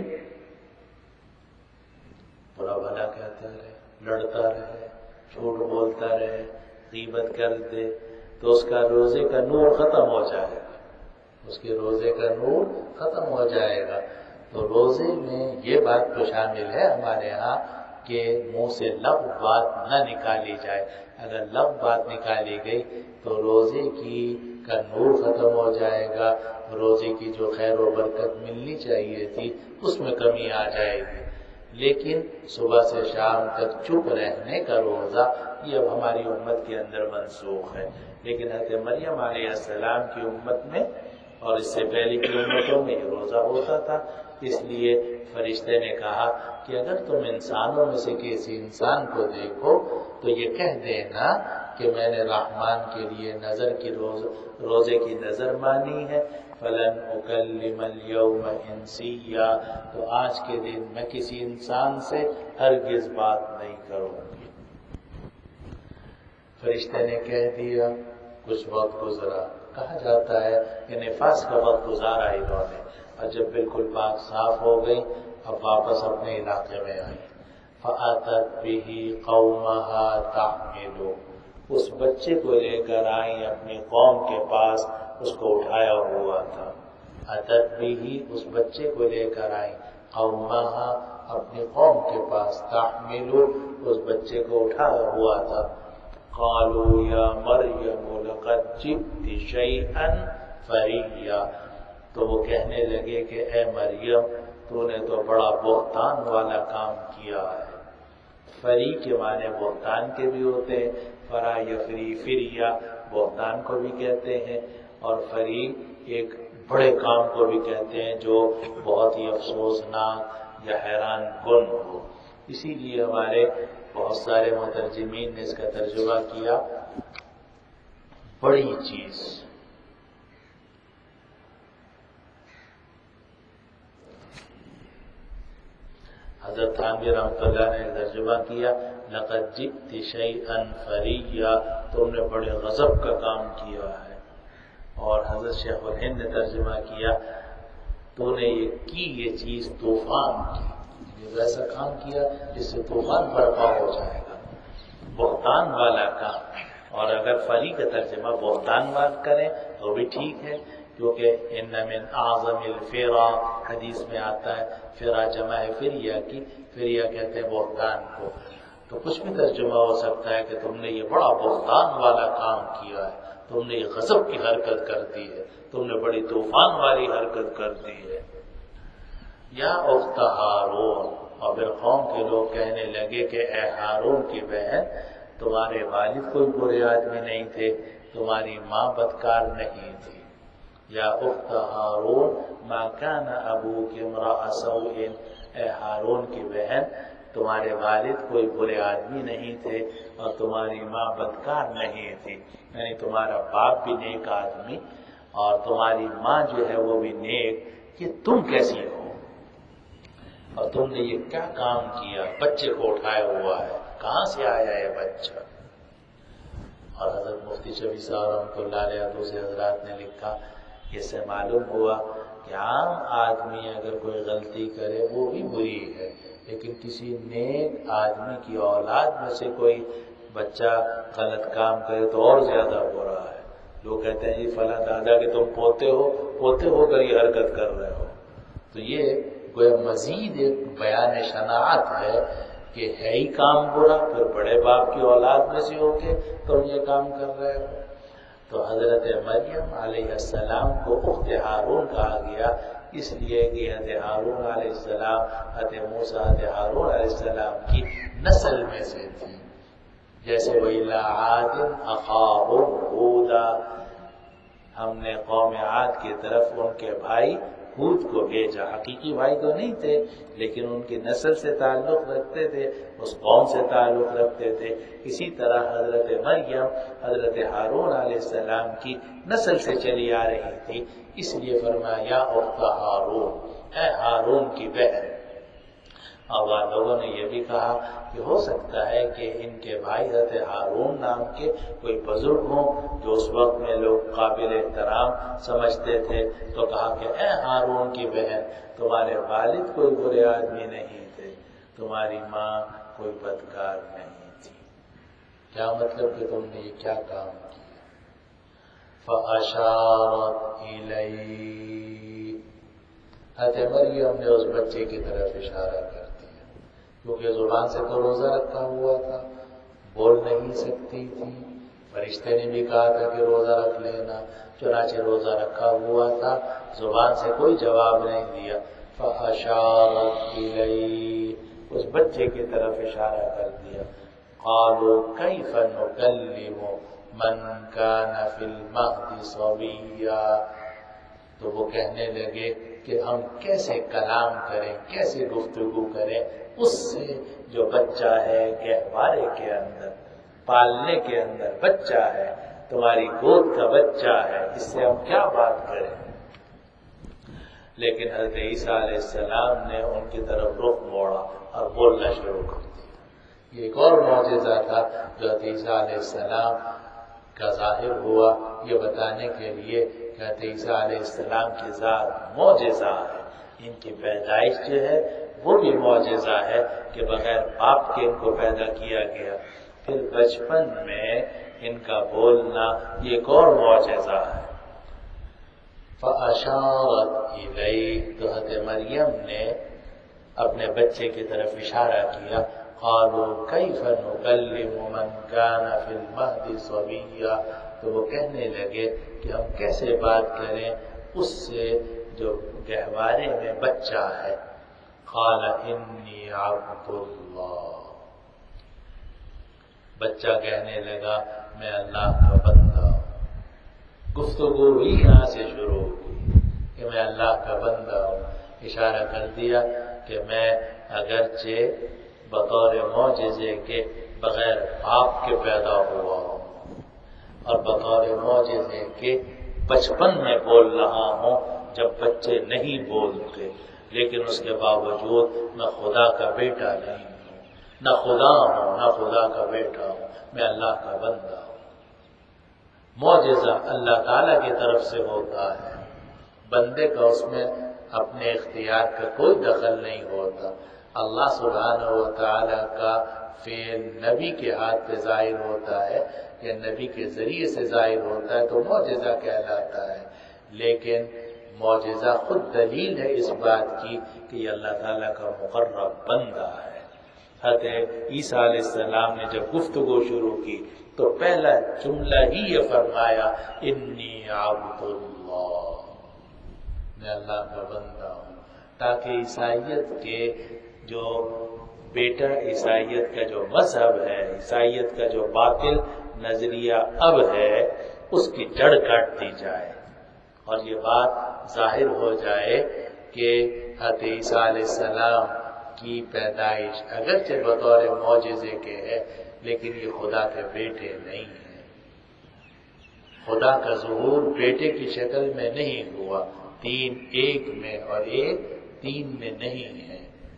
برا بھلا کہتا رہے، لڑتا رہے، جھوٹ بولتا رہے، غیبت کر دے، تو اس کا روزے کا نور ختم ہو جائے گا، اس کے روزے کا نور ختم ہو جائے گا۔ تو روزے میں یہ بات تو شامل ہے ہمارے ہاں کہ منہ سے لفظ بات نہ نکالی جائے۔ اگر لفظ بات نکالی گئی تو روزے کا نور ختم ہو جائے گا، روزے کی جو خیر و برکت ملنی چاہیے تھی اس میں کمی آ جائے گی۔ لیکن صبح سے شام تک چپ رہنے کا روزہ یہ اب ہماری امت کے اندر منسوخ ہے، لیکن حضرت مریم علیہ السلام کی امت میں اور اس سے پہلے کی امتوں میں یہ روزہ ہوتا تھا۔ اس لیے فرشتے نے کہا کہ اگر تم انسانوں میں سے کسی انسان کو دیکھو تو یہ کہہ دینا کہ میں نے رحمان کے لیے روزے کی نظر مانی ہے۔ فَلَنْ أُكَلِّمَ الْيَوْمَ إِنسِيًّا، تو آج کے دن میں کسی انسان سے ہرگز بات نہیں کروں گی۔ فرشتے نے کہہ دیا، کچھ وقت گزرا، کہا جاتا ہے کہ نفاس کا وقت گزارا انہوں نے، اور جب بالکل پاک صاف ہو گئی اب واپس اپنے علاقے میں آئی۔ فَأَتَتْ بِهِ قَوْمَهَا تَحْمِلُهُ، اس بچے کو لے کر آئیں اپنی قوم کے پاس، اس کو اٹھایا ہوا تھا۔ أَتَتْ بِهِ، اس بچے کو لے کر آئیں قَوْمَهَا، اپنی قوم کے پاس، تَحْمِلُهُ، اس بچے کو اٹھایا ہوا تھا۔ قَالُوا يَا مَرْيَمُ لَقَدْ جِئْتِ شَيْئًا فَرِيًّا، تو وہ کہنے لگے کہ اے مریم تو نے تو بڑا بہتان والا کام کیا ہے۔ فری کے معنی بہتان کے بھی ہوتے ہیں، فرا یفری، فریا بہتان کو بھی کہتے ہیں، اور فری ایک بڑے کام کو بھی کہتے ہیں جو بہت ہی افسوسناک یا حیران کن ہو۔ اسی لیے ہمارے بہت سارے مترجمین نے اس کا ترجمہ کیا بڑی چیز۔ حضرت تھانوی رحمۃ اللہ نے ترجمہ کیا لقد جئت شیئا فریا، تم نے بڑے غضب کا کام کیا ہے۔ اور حضرت شیخ الہند نے ترجمہ کیا تو نے یہ چیز طوفان کی، یہ ویسا کام کیا جس سے طوفان برپا ہو جائے گا، بہتان والا کام۔ اور اگر فری کا ترجمہ بہتان والا کریں تو بھی ٹھیک ہے، کیونکہ ان من اعظم الفرا حدیث میں آتا ہے، فرا جمع ہے فریا کی، فریا کہتے ہیں بہتان کو۔ تو کچھ بھی ترجمہ ہو سکتا ہے کہ تم نے یہ بڑا بہتان والا کام کیا ہے، تم نے یہ غضب کی حرکت کر دی ہے، تم نے بڑی طوفان والی حرکت کر دی ہے۔ یا اخت ہارون، اور پھر قوم کے لوگ کہنے لگے کہ اے ہارون کی بہن، تمہارے والد کوئی برے آدمی نہیں تھے، تمہاری ماں بدکار نہیں تھی۔ یا اخت ہارون ما کان ابوک امرأ سوء، اے ہارون کی بہن تمہارے والد کوئی برے آدمی نہیں تھے اور تمہاری ماں بدکار نہیں تھی، یعنی تمہارا باپ بھی نیک آدمی اور تمہاری ماں جو ہے وہ بھی نیک، کہ تم کیسی ہو اور تم نے یہ کیا کام کیا، بچے کو اٹھایا ہوا ہے، کہاں سے آیا یہ بچہ؟ اور حضرت مفتی شفیع صاحب رحمۃ اللہ علیہ دوسرے حضرات نے لکھا، اس سے معلوم ہوا کہ عام آدمی اگر کوئی غلطی کرے وہ بھی بری ہے، لیکن کسی نیک آدمی کی اولاد میں سے کوئی بچہ غلط کام کرے تو اور زیادہ برا ہے۔ لوگ کہتے ہیں جی فلاں دادا کہ تم پوتے ہو کر یہ حرکت کر رہے ہو، تو یہ گویا مزید ایک بیان شناعت ہے کہ ہے ہی کام برا، پھر بڑے باپ کی اولاد میں سے ہو کے تم یہ کام کر رہے ہو۔ تو حضرت مریم علیہ السلام کو اخت ہارون کہا گیا، اس لیے کہ حضرت ہارون علیہ السلام حضرت موسیٰ حضرت ہارون علیہ السلام کی نسل میں سے تھی، جیسے وَإِلَىٰ عَادٍ أَخَاهُمْ هُودًا، ہم نے قوم عاد کی طرف ان کے بھائی ہود کو بھیجا، حقیقی بھائی تو نہیں تھے لیکن ان کی نسل سے تعلق رکھتے تھے، اس قوم سے تعلق رکھتے تھے۔ اسی طرح حضرت مریم حضرت ہارون علیہ السلام کی نسل سے چلی آ رہی تھی، اس لیے فرمایا یا اخت ہارون، اے ہارون کی بہن۔ اور بعض لوگوں نے یہ بھی کہا کہ ہو سکتا ہے کہ ان کے بھائی حضرت ہارون نام کے کوئی بزرگ ہوں جو اس وقت میں لوگ قابل احترام سمجھتے تھے، تو کہا کہ اے ہارون کی بہن، تمہارے والد کوئی برے آدمی نہیں تھے، تمہاری ماں کوئی بدکار نہیں تھی، کیا مطلب کہ تم نے یہ کیا کام کیا؟ فَأَشَارَتْ إِلَيْهِ، حضرت مریم نے اس بچے کی طرف اشارہ کر دیا، کیونکہ زبان سے تو روزہ رکھا ہوا تھا، بول نہیں سکتی تھی، فرشتے نے بھی کہا تھا کہ روزہ رکھ لینا، چنانچہ روزہ رکھا ہوا تھا، زبان سے کوئی جواب نہیں دیا۔ فَأَشَارَتْ إِلَيْهِ، اس بچے کی طرف اشارہ کر دیا۔ قَالُوا كَيْفَ نُكَلِّمُ مَنْ كَانَ فِي الْمَهْدِ صَبِيًّا، تو وہ کہنے لگے کہ ہم کیسے کلام کریں، کیسے گفتگو کریں اس سے جو بچہ ہے گہوارے کے اندر، پالنے کے اندر بچہ ہے، تمہاری گود کا بچہ ہے، اس سے ہم کیا بات کریں؟ لیکن حضرت عیسیٰ علیہ السلام نے ان کی طرف رخ موڑا اور بولنا شروع کر دیا۔ یہ ایک اور معجزہ تھا جو حضرت عیسیٰ علیہ السلام کا ظاہر ہوا، یہ بتانے کے لیے کہ حضرت عیسیٰ علیہ السلام کی ذات معجزہ ہے، ان کی پیدائش جو ہے وہ بھی معجزہ ہے کہ بغیر باپ کے ان کو پیدا کیا گیا، پھر بچپن میں ان کا بولنا یہ ایک اور معجزہ ہے۔ فَأَشَارَتْ إِلَيْهِ، تو حضرت مریم نے اپنے بچے کی طرف اشارہ کیا۔ قَالُوا كَيْفَ نُكَلِّمُ مَنْ كَانَ فِي الْمَهْدِ صَبِيًّا، تو وہ کہنے لگے کہ ہم کیسے بات کریں اس سے جو گہوارے میں بچہ ہے۔ قَالَ إِنِّي عَبْدُ اللَّهِ، بچہ کہنے لگا میں اللہ کا بندہ ہوں۔ گفتگو بھی یہاں سے شروع ہوئی کہ میں اللہ کا بندہ ہوں، اشارہ کر دیا کہ میں اگرچہ بطور معجزے کے بغیر باپ کے پیدا ہوا ہوں اور بطور معجزے کے بچپن میں بول رہا ہوں جب بچے نہیں بولتے، لیکن اس کے باوجود میں خدا کا بیٹا نہیں ہوں، نہ خدا ہوں نہ خدا کا بیٹا ہوں، میں اللہ کا بندہ ہوں۔ معجزہ اللہ تعالیٰ کی طرف سے ہوتا ہے، بندے کا اس میں اپنے اختیار کا کوئی دخل نہیں ہوتا۔ اللہ سبحانہ و تعالیٰ کا فعل نبی کے ہاتھ پہ ظاہر ہوتا ہے یا نبی کے ذریعے سے ظاہر ہوتا ہے تو معجزہ کہلاتا ہے، لیکن معجزہ خود دلیل ہے اس بات کی کہ یہ اللہ تعالیٰ کا مقرب بندہ ہے۔ حضرت عیسیٰ علیہ السلام نے جب گفتگو شروع کی تو پہلا جملہ ہی یہ فرمایا انی عبد اللہ، میں اللہ کا بندہ ہوں، تاکہ عیسائیت کے جو بیٹا، عیسائیت کا جو مذہب ہے، عیسائیت کا جو باطل نظریہ اب ہے، اس کی جڑ کاٹ دی جائے اور یہ بات ظاہر ہو جائے کہ حضرت عیسیٰ علیہ السلام کی پیدائش اگرچہ بطور معجزے کے ہے، لیکن یہ خدا کے بیٹے نہیں ہیں۔ خدا کا ظہور بیٹے کی شکل میں نہیں ہوا، 3 ایک میں اور 1 3 میں نہیں ہے۔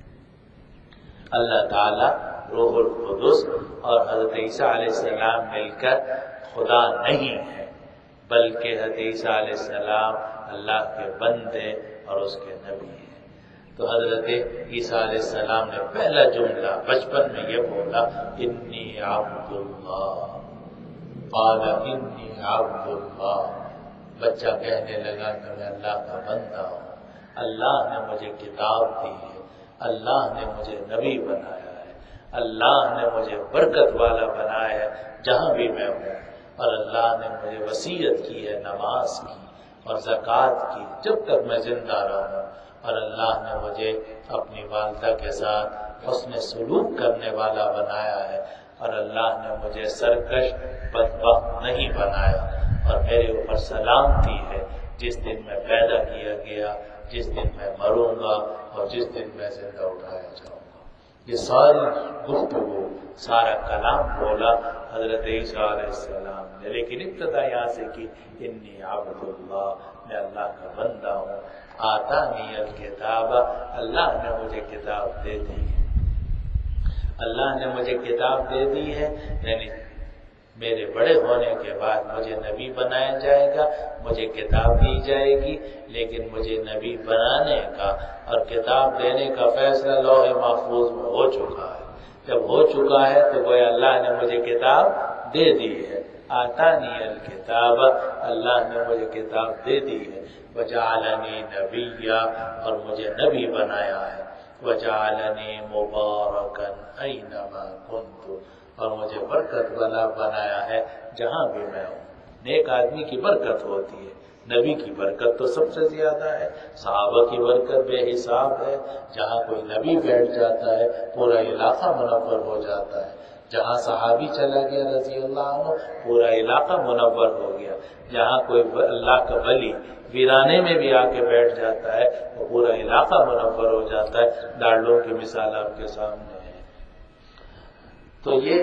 اللہ تعالیٰ، روح القدس اور حضرت عیسیٰ علیہ السلام مل کر خدا نہیں ہے، بلکہ حضرت عیسیٰ علیہ السلام اللہ کے بندے اور اس کے نبی ہیں۔ تو حضرت عیسیٰ علیہ السلام نے پہلا جملہ بچپن میں یہ بولا، انی عبد اللہ، قال انی عبد اللہ۔ بچہ کہنے لگا کہ میں اللہ کا بندہ ہوں، اللہ نے مجھے کتاب دی ہے، اللہ نے مجھے نبی بنایا ہے، اللہ نے مجھے برکت والا بنایا ہے جہاں بھی میں ہوں، اور اللہ نے مجھے وصیت کی ہے نماز کی اور زکوٰۃ کی جب تک میں زندہ رہوں، اور اللہ نے مجھے اپنی والدہ کے ساتھ حسن سلوک کرنے والا بنایا ہے، اور اللہ نے مجھے سرکش بدبخت نہیں بنایا، اور میرے اوپر سلامتی ہے جس دن میں پیدا کیا گیا، جس دن میں مروں گا اور جس دن میں زندہ اٹھایا جاؤں گا۔ یہ ساری گفتگو، سارا کلام بولا حضرت عیسیٰ علیہ السلام نے، لیکن ابتدا یہاں سے کی انی عبد اللہ، میں اللہ کا بندہ ہوں، آتانی الکتاب، اللہ نے مجھے کتاب دے دی ہے، اللہ نے مجھے کتاب دے دی ہے، یعنی میرے بڑے ہونے کے بعد مجھے نبی بنایا جائے گا، مجھے کتاب دی جائے گی، لیکن مجھے نبی بنانے کا اور کتاب دینے کا فیصلہ لوح محفوظ میں ہو چکا ہے۔ جب ہو چکا ہے تو گویا اللہ نے مجھے کتاب دے دی ہے، آتانی الکتاب، اللہ نے مجھے کتاب دے دی ہے، وجعلنی نبیا، اور مجھے نبی بنایا ہے، وجعلنی مبارکا اینما کنت، اور مجھے برکت والا بنایا ہے جہاں بھی میں ہوں۔ نیک آدمی کی برکت ہوتی ہے، نبی کی برکت تو سب سے زیادہ ہے، صحابہ کی برکت بے حساب ہے، جہاں کوئی نبی بیٹھ جاتا ہے پورا علاقہ منور ہو جاتا ہے، جہاں صحابی چلا گیا رضی اللہ عنہ پورا علاقہ منور ہو گیا، جہاں کوئی اللہ کا ولی ویرانے میں بھی آ کے بیٹھ جاتا ہے وہ پورا علاقہ منور ہو جاتا ہے۔ دارالعلوم کی مثال آپ کے سامنے ہے۔ تو یہ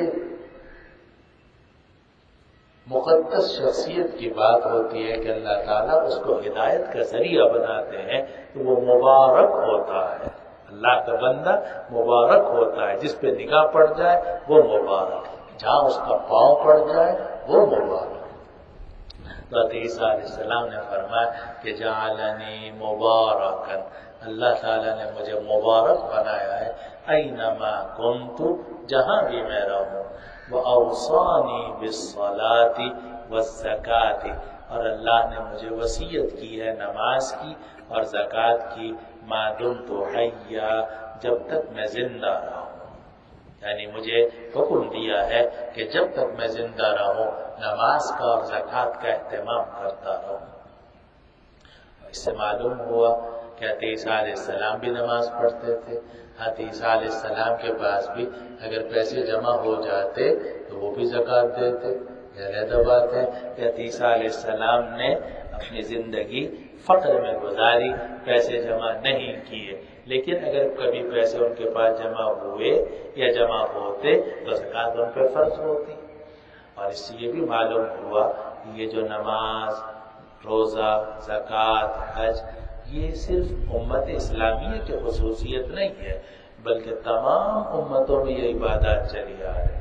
مقدس شخصیت کی بات ہوتی ہے کہ اللہ تعالیٰ اس کو ہدایت کا ذریعہ بناتے ہیں تو وہ مبارک ہوتا ہے، اللہ کا بندہ مبارک ہوتا ہے، جس پہ نگاہ پڑ جائے وہ مبارک، جہاں اس کا پاؤں پڑ جائے وہ مبارک۔ حضرت عیسیٰ علیہ السلام نے فرمایا کہ جعلنی مبارکا، اللہ تعالیٰ نے مجھے مبارک بنایا ہے، اینما کنت، جہاں بھی میں رہوں، وَأَوْصَانِي بِالصَّلَاةِ وَالزَّكَاةِ، اور اللہ نے مجھے وصیت کی ہے نماز کی اور زکوٰۃ کی، مَا دُمْتُ حَيًّا، جب تک میں زندہ رہوں، یعنی مجھے حکم دیا ہے کہ جب تک میں زندہ رہوں نماز کا اور زکوٰۃ کا اہتمام کرتا رہوں۔ اس سے معلوم ہوا کہ حضرت عیسیٰ علیہ السلام بھی نماز پڑھتے تھے، حضرت عیسیٰ علیہ السلام کے پاس بھی اگر پیسے جمع ہو جاتے تو وہ بھی زکوٰۃ دیتے۔ علیحدہ بات ہے کہ حضرت عیسیٰ علیہ السلام نے اپنی زندگی فقر میں گزاری، پیسے جمع نہیں کیے، لیکن اگر کبھی پیسے ان کے پاس جمع ہوئے یا جمع ہوتے تو زکوٰۃ ان پہ فرض ہوتی۔ اور اس سے یہ بھی معلوم ہوا کہ یہ جو نماز، روزہ، زکوٰۃ، حج، یہ صرف امت اسلامیہ کی خصوصیت نہیں ہے، بلکہ تمام امتوں میں یہ عبادات چلی آ رہی ہے۔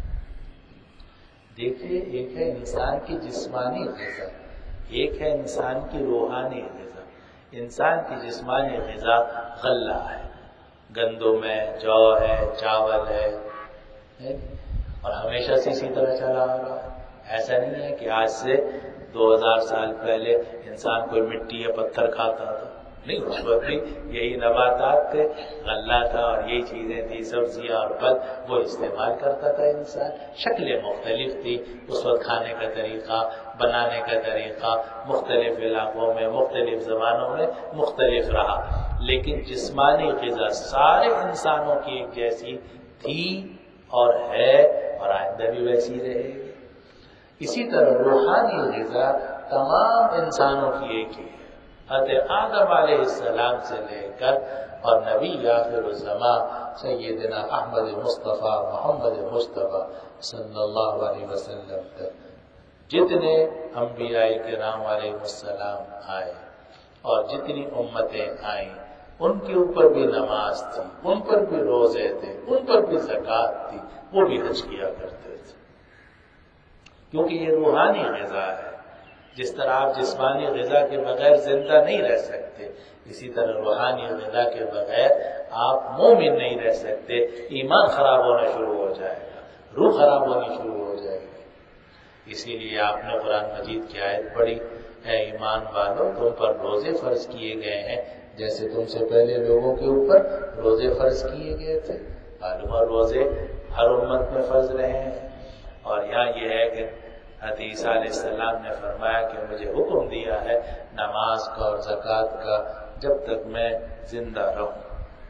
دیکھیے، ایک ہے انسان کی جسمانی غذا، ایک ہے انسان کی روحانی غذا۔ انسان کی جسمانی غذا غلہ ہے، گندم ہے، جو ہے، چاول ہے، اور ہمیشہ سے اسی طرح چلا آ رہا ہے۔ ایسا نہیں ہے کہ آج سے 2000 سال پہلے انسان کوئی مٹی یا پتھر کھاتا تھا، نہیں، اس وقت بھی یہی نباتات تھے، غلہ تھا اور یہی چیزیں تھی، سبزیاں اور پھل وہ استعمال کرتا تھا انسان۔ شکلیں مختلف تھی، اس وقت کھانے کا طریقہ، بنانے کا طریقہ مختلف علاقوں میں، مختلف زبانوں میں مختلف رہا، لیکن جسمانی غذا سارے انسانوں کی ایک جیسی تھی اور ہے اور آئندہ بھی ویسی رہے گی۔ اسی طرح روحانی غذا تمام انسانوں کی ایک ہی ہے، حضرت آدم علیہ السلام سے لے کر اور نبی آخر الزمان سیدنا احمد مصطفیٰ محمد مصطفیٰ صلی اللہ علیہ وسلم تک جتنے انبیاء کرام علیہ السلام آئے اور جتنی امتیں آئیں ان کے اوپر بھی نماز تھی، ان پر بھی روزے تھے، ان پر بھی زکوٰۃ تھی، وہ بھی حج کیا کرتے تھے، کیونکہ یہ روحانی غذا ہے۔ جس طرح آپ جسمانی غذا کے بغیر زندہ نہیں رہ سکتے، اسی طرح روحانی غذا کے بغیر آپ مومن نہیں رہ سکتے۔ ایمان خراب ہونا شروع ہو جائے گا، روح خراب ہونی شروع ہو جائے گی۔ اسی لیے آپ نے قرآن مجید کی آیت پڑھی، اے ایمان والو تم پر روزے فرض کیے گئے ہیں جیسے تم سے پہلے لوگوں کے اوپر روزے فرض کیے گئے تھے۔ معلوم ہے روزے ہر امت میں فرض رہے ہیں، اور یہاں یہ ہے کہ حضرت عیسیٰ علیہ السلام نے فرمایا کہ مجھے حکم دیا ہے نماز کا اور زکوٰۃ کا جب تک میں زندہ رہوں۔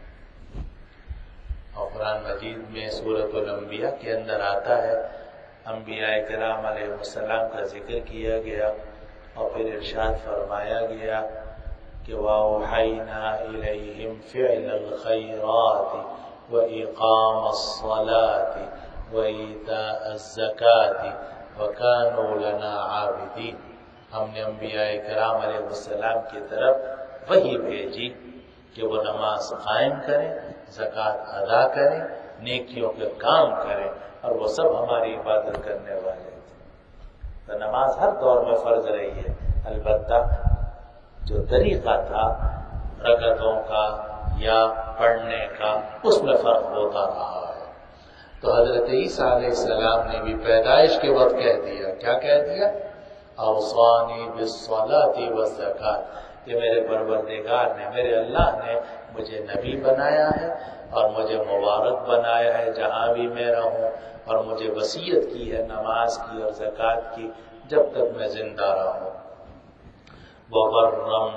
اور قرآن مجید میں سورۃ الانبیاء کے اندر آتا ہے، انبیاء کرام علیہ السلام کا ذکر کیا گیا اور پھر ارشاد فرمایا گیا کہ وَأَوْحَيْنَا إِلَيْهِمْ فِعْلَ الْخَيْرَاتِ وَإِقَامَ الصَّلَاةِ وَإِيتَاءَ الزَّكَاةِ وَكَانُوا لَنَا عَابِدِينَ۔ ہم نے انبیاء کرام علیہ السلام کی طرف وحی بھیجی کہ وہ نماز قائم کریں، زکوٰۃ ادا کریں، نیکیوں کے کام کریں، اور وہ سب ہماری عبادت کرنے والے تھے۔ تو نماز ہر دور میں فرض رہی ہے، البتہ جو طریقہ تھا رکعتوں کا یا پڑھنے کا اس میں فرق ہوتا رہا ہے۔ تو حضرت عیسیٰ علیہ السلام نے بھی پیدائش کے وقت کہہ دیا، کیا کہہ دیا؟ اوصانی بالصلاۃ والزکاۃ، کہ میرے پروردگار نے، میرے اللہ نے مجھے نبی بنایا ہے اور مجھے مبارک بنایا ہے جہاں بھی میں رہوں، اور مجھے وصیت کی ہے نماز کی اور زکوٰۃ کی جب تک میں زندہ رہوں۔ وَبَرًّا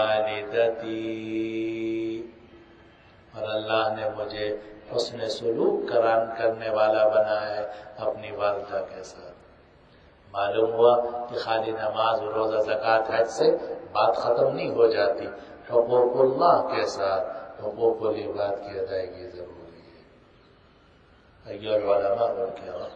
بِوَالِدَتِي، اور اللہ نے مجھے حسن سلوک کرنے والا بنایا ہے اپنی والدہ کے ساتھ۔ معلوم ہوا کہ خالی نماز روزہ زکوٰۃ حج سے بات ختم نہیں ہو جاتی، حقوق اللہ کے ساتھ حقوق العباد کی ادائیگی ضروری ہے۔ ایھا العلماء والکرام،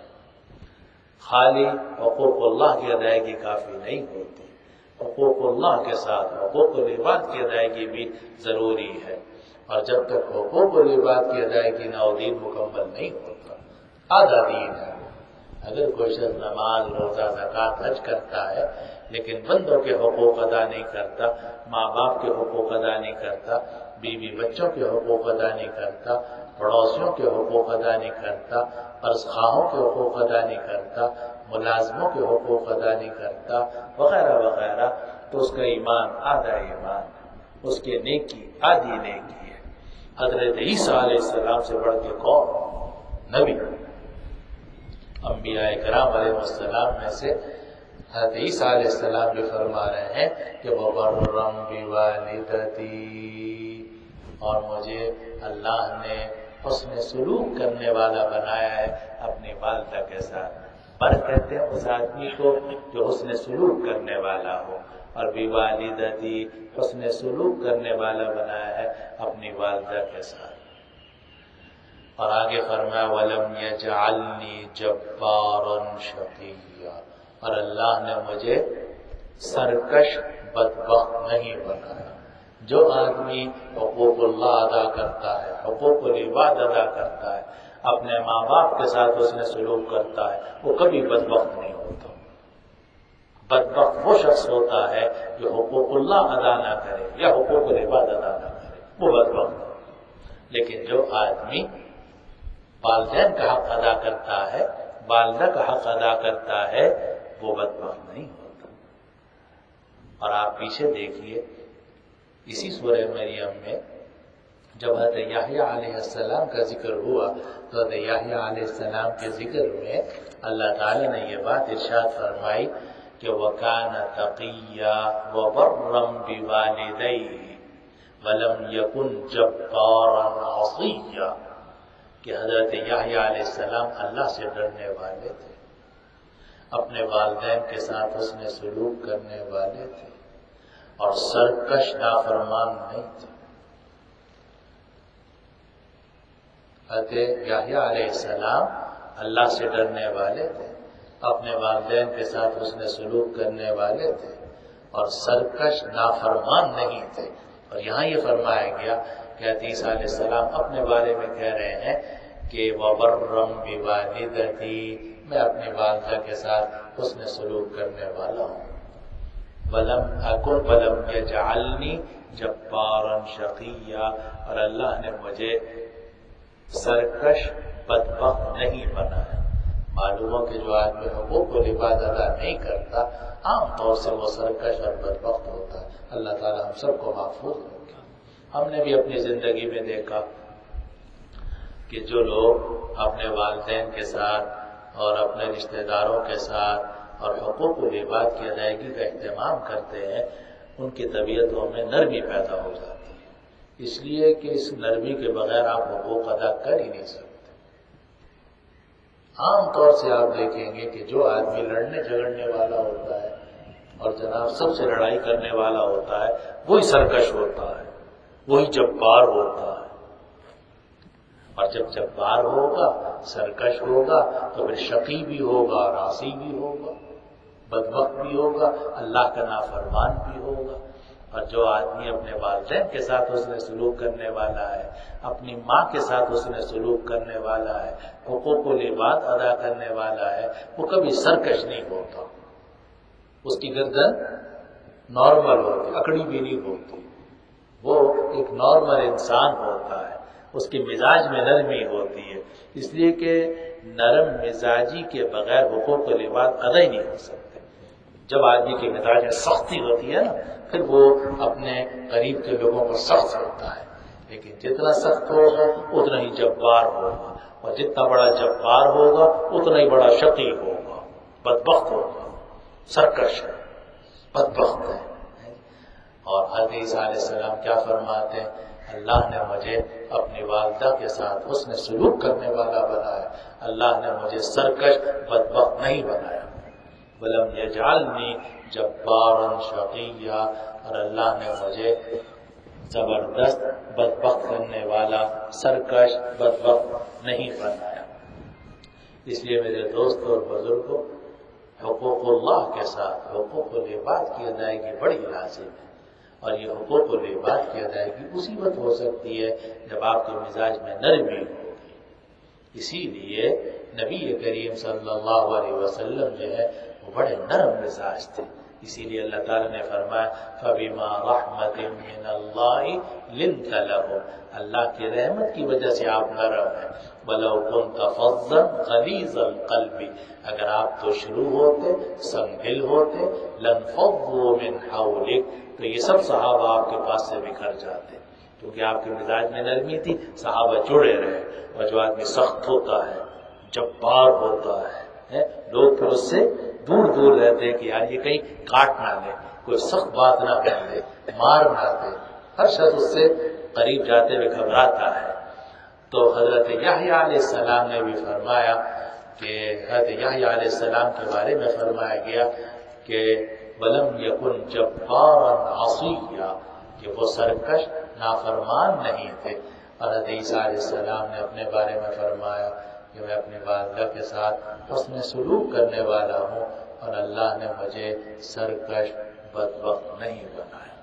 خالی حقوق اللہ کی ادائیگی کافی نہیں ہوتی، حقوق اللہ کے ساتھ حقوق العباد کی ادائیگی بھی ضروری ہے، اور جب تک حقوق العباد کی ادائیگی نہ ہو دین مکمل نہیں ہوتا، آدھا دین ہے۔ اگر کوئی شخص نماز روزہ زکوٰۃ حج کرتا ہے لیکن بندوں کے حقوق ادا نہیں کرتا، ماں باپ کے حقوق ادا نہیں کرتا، بیوی بچوں کے حقوق ادا نہیں کرتا، پڑوسیوں کے حقوق ادا نہیں کرتا، قرض خواہوں کے حقوق ادا نہیں کرتا، ملازموں کے حقوق ادا نہیں کرتا، وغیرہ وغیرہ، تو اس کا ایمان آدھا ایمان، اس کے نیکی آدھی نیکی ہے۔ حضرت عیسیٰ علیہ السلام سے بڑھ کے کون نبی؟ انبیاء کرام علیہ السلام میں سے حضرت عیسیٰ علیہ السلام جو فرما رہے ہیں کہ وَبَرًّا بِوَالِدَتِي، اور مجھے اللہ نے حسن سلوک کرنے والا بنایا ہے اپنی والدہ کے ساتھ۔ بر کہتے ہیں اس آدمی کو جو حسن سلوک کرنے والا ہو، اور بِوَالِدَتِی حسن سلوک کرنے والا بنایا ہے اپنی والدہ کے ساتھ۔ اور آگے فرمایا وَلَمْ يَجْعَلْنِي جَبَّارًا شَقِيًّا، اور اللہ نے مجھے سرکش بدبخت نہیں بنایا۔ جو آدمی حقوق اللہ ادا کرتا ہے، حقوق العباد ادا کرتا ہے، اپنے ماں باپ کے ساتھ اس نے سلوک کرتا ہے، وہ کبھی بدبخت نہیں ہوتا۔ بدبخت وہ شخص ہوتا ہے جو حقوق اللہ ادا نہ کرے یا حقوق العباد ادا نہ کرے، وہ بدبخت ہے۔ لیکن جو آدمی والدین کا حق ادا کرتا ہے، والدہ کا حق ادا کرتا ہے، وہ بدبخت نہیں ہوتا۔ اور آپ پیچھے دیکھیے اسی سورہ مریم میں جب حضرت یحییٰ علیہ السلام کا ذکر ہوا تو حضرت یحییٰ علیہ السلام کے ذکر میں اللہ تعالیٰ نے یہ بات ارشاد فرمائی کہ وَكَانَ تَقِيًّا وَبَرًّا بِوَالِدَيْهِ وَلَمْ يَكُنْ جَبَّارًا عَصِيًّا، کہ حضرت یحییٰ علیہ السلام اللہ سے ڈرنے والے تھے، اپنے والدین کے ساتھ حسن سلوک کرنے والے تھے، اور سرکش نافرمان نہیں تھے۔ حضرت یحییٰ علیہ السلام اللہ سے ڈرنے والے تھے، اپنے والدین کے ساتھ حسن سلوک کرنے والے تھے اور سرکش نافرمان نہیں تھے۔ اور یہاں یہ فرمایا گیا کہ حضرت عیسیٰ علیہ السلام اپنے بارے میں کہہ رہے ہیں کہ وَبَرًّا بِوَالِدَتِي، میں اپنی والدہ کے ساتھ حسن سلوک کرنے والا ہوں۔ وَلَمْ أَكُنْ وَلَمْ يَجْعَلْنِي جَبَّارًا شَقِيًّا، اور اللہ نے مجھے سرکش بدبخت نہیں بنایا۔ معلوم ہو کہ جو آدمی حقوق و لباس ادا نہیں کرتا عام طور سے وہ سرکش اور بدبخت ہوتا ہے۔ اللہ تعالی ہم سب کو محفوظ رکھے۔ ہم نے بھی اپنی زندگی میں دیکھا کہ جو لوگ اپنے والدین کے ساتھ اور اپنے رشتہ داروں کے ساتھ اور حقوق و لباس کی ادائیگی کا اہتمام کرتے ہیں ان کی طبیعتوں میں نرمی پیدا ہو جاتی ہے، اس لیے کہ اس نرمی کے بغیر آپ حقوق ادا کر ہی نہیں سکتے۔ عام طور سے آپ دیکھیں گے کہ جو آدمی لڑنے جھگڑنے والا ہوتا ہے اور جناب سب سے لڑائی کرنے والا ہوتا ہے وہی سرکش ہوتا ہے، وہی جبار ہوتا ہے۔ اور جب جبار ہوگا، سرکش ہوگا تو پھر شقی بھی ہوگا، راسی بھی ہوگا، بدبخت بھی ہوگا، اللہ کا نافرمان بھی ہوگا۔ اور جو آدمی اپنے والدین کے ساتھ حسن سلوک کرنے والا ہے، اپنی ماں کے ساتھ حسن سلوک کرنے والا ہے، حقوق و لباس ادا کرنے والا ہے، وہ کبھی سرکش نہیں ہوتا۔ اس کی گردن نارمل ہوتی، اکڑی بھی نہیں ہوتی، وہ ایک نارمل انسان ہوتا ہے، اس کے مزاج میں نرمی ہوتی ہے، اس لیے کہ نرم مزاجی کے بغیر حقوق و لباس ادا ہی نہیں ہو سکتے۔ جب آدمی کے مزاج میں سختی ہوتی ہے نا پھر وہ اپنے قریب کے لوگوں پر سخت ہوتا ہے، لیکن جتنا سخت ہوگا اتنا ہی جبار ہوگا، اور جتنا بڑا جبار ہوگا اتنا ہی بڑا شقی ہوگا، بدبخت ہوگا، سرکش ہے، بدبخت ہے۔ اور حضرت عیسیٰ علیہ السلام کیا فرماتے ہیں؟ اللہ نے مجھے اپنی والدہ کے ساتھ حسن سلوک کرنے والا بنایا، اللہ نے مجھے سرکش بدبخت نہیں بنایا۔ وَلَمْ يَجْعَلْنِي جَبَّارًا شَقِيًّا، اور اللہ نے مجھے زبردست بدبخت کرنے والا سرکش بدبخت نہیں بنایا۔ اس لیے میرے دوستوں اور بزرگوں، حقوق اللہ کے ساتھ حقوق و لباس کی ادائیگی بڑی لازم ہے، اور یہ حقوق و لباس کی ادائیگی اسی وقت ہو سکتی ہے جب آپ کے مزاج میں نرمی ہوگی۔ اسی لیے نبی کریم صلی اللہ علیہ وسلم جو ہے وہ بڑے نرم مزاج تھے، اسی لیے اللہ تعالیٰ نے فرمایا فَبِمَا رَحْمَةٍ مِّنَ اللَّهِ لِنْتَ لَهُمْ، اللہ کی رحمت کی وجہ سے آپ نرم ہیں۔ وَلَوْ كُنْتَ فَظًّا غَلِيظَ الْقَلْبِ، اگر آپ تو شروع ہوتے، سنگدل ہوتے، لَانفَضُّوا مِنْ حَوْلِكَ، تو یہ سب صحابہ آپ کے پاس سے بکھر جاتے، کیونکہ آپ کے مزاج میں نرمی تھی، صحابہ جڑے رہے۔ اور جو آدمی سخت ہوتا ہے، جبار ہوتا ہے، لوگ پھر اس سے دور دور رہتے ہیں کہ یار یہ کہیں کاٹ نہ لے، کوئی سخت بات نہ کر دے، مار نہ دے، ہر شخص اس سے قریب جاتے ہوئے گھبراتا ہے۔ تو حضرت یحییٰ علیہ السلام نے بھی فرمایا کہ حضرت یحییٰ علیہ السلام کے بارے میں فرمایا گیا کہ وَلَمْ يَكُنْ جَبَّارًا عَصِيًّا، کہ وہ سرکش نافرمان نہیں تھے۔ حضرت عیسیٰ علیہ السلام نے اپنے بارے میں فرمایا کہ میں اپنی والدہ کے ساتھ حسن سلوک کرنے والا ہوں، اور اللہ نے مجھے سرکش بدبخت نہیں بنایا۔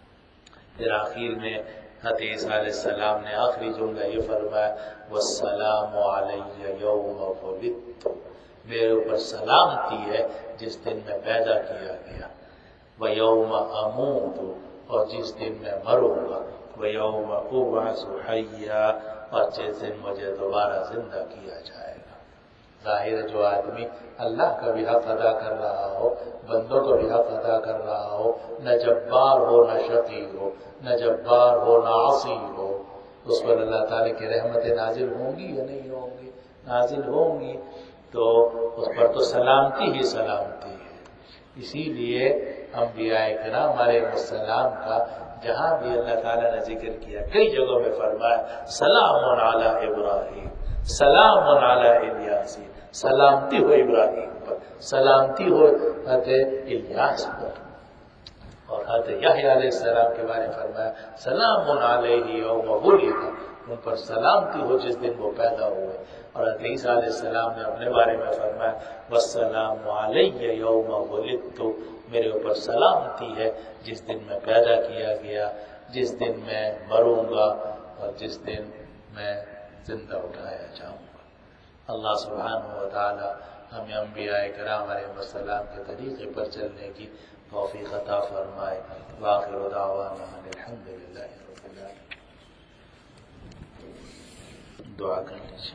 پھر آخر میں حضرت عیسیٰ علیہ السلام نے آخری جملہ یہ فرمایا وَالسَّلَامُ عَلَيَّ يَوْمَ وُلِدتُّ، میرے اوپر سلامتی ہے جس دن میں پیدا کیا گیا، وَيَوْمَ أَمُوتُ، اور جس دن میں مروں گا، وَيَوْمَ أُبْعَثُ حَيًّا، اور جس دن مجھے دوبارہ زندہ کیا جائے گا۔ ظاہر ہے جو آدمی اللہ کا بھی حق ادا کر رہا ہو، بندوں کا بھی حق ادا کر رہا ہو، نہ جبار ہو نہ شقی ہو، نہ جبار ہو نہ عصی ہو، اس پر اللہ تعالیٰ کی رحمتیں نازل ہوں گی یا نہیں ہوں گی؟ نازل ہوں گی، تو اس پر تو سلامتی ہی سلامتی ہے۔ اسی لیے انبیاء کرام علیہ السلام کا جہاں بھی اللہ تعالیٰ نے ذکر کیا، کئی جگہوں میں فرمایا سلام علی ابراہیم، سلام علی الیاسین، سلامتی ہو ابراہیم پر، سلامتی ہو حضرت الیاس پر۔ اور حضرت یحییٰ علیہ السلام کے بارے میں فرمایا سلام علیہ یوم ولد، ان پر سلامتی ہو جس دن وہ پیدا ہوئے۔ اور حضرت عیسیٰ علیہ السلام نے اپنے بارے میں فرمایا والسلام علیہ یوم ولدت، میرے اوپر سلامتی ہے جس دن میں پیدا کیا گیا، جس دن میں مروں گا اور جس دن میں زندہ اٹھایا جاؤں گا۔ اللہ سبحانہ و تعالی ہمیں انبیاء کرام علیہ السلام کے طریقے پر چلنے کی توفیق عطا فرمائے۔ وآخر دعوانا الحمد للہ رب العالمین۔ دعا کر لیجیے۔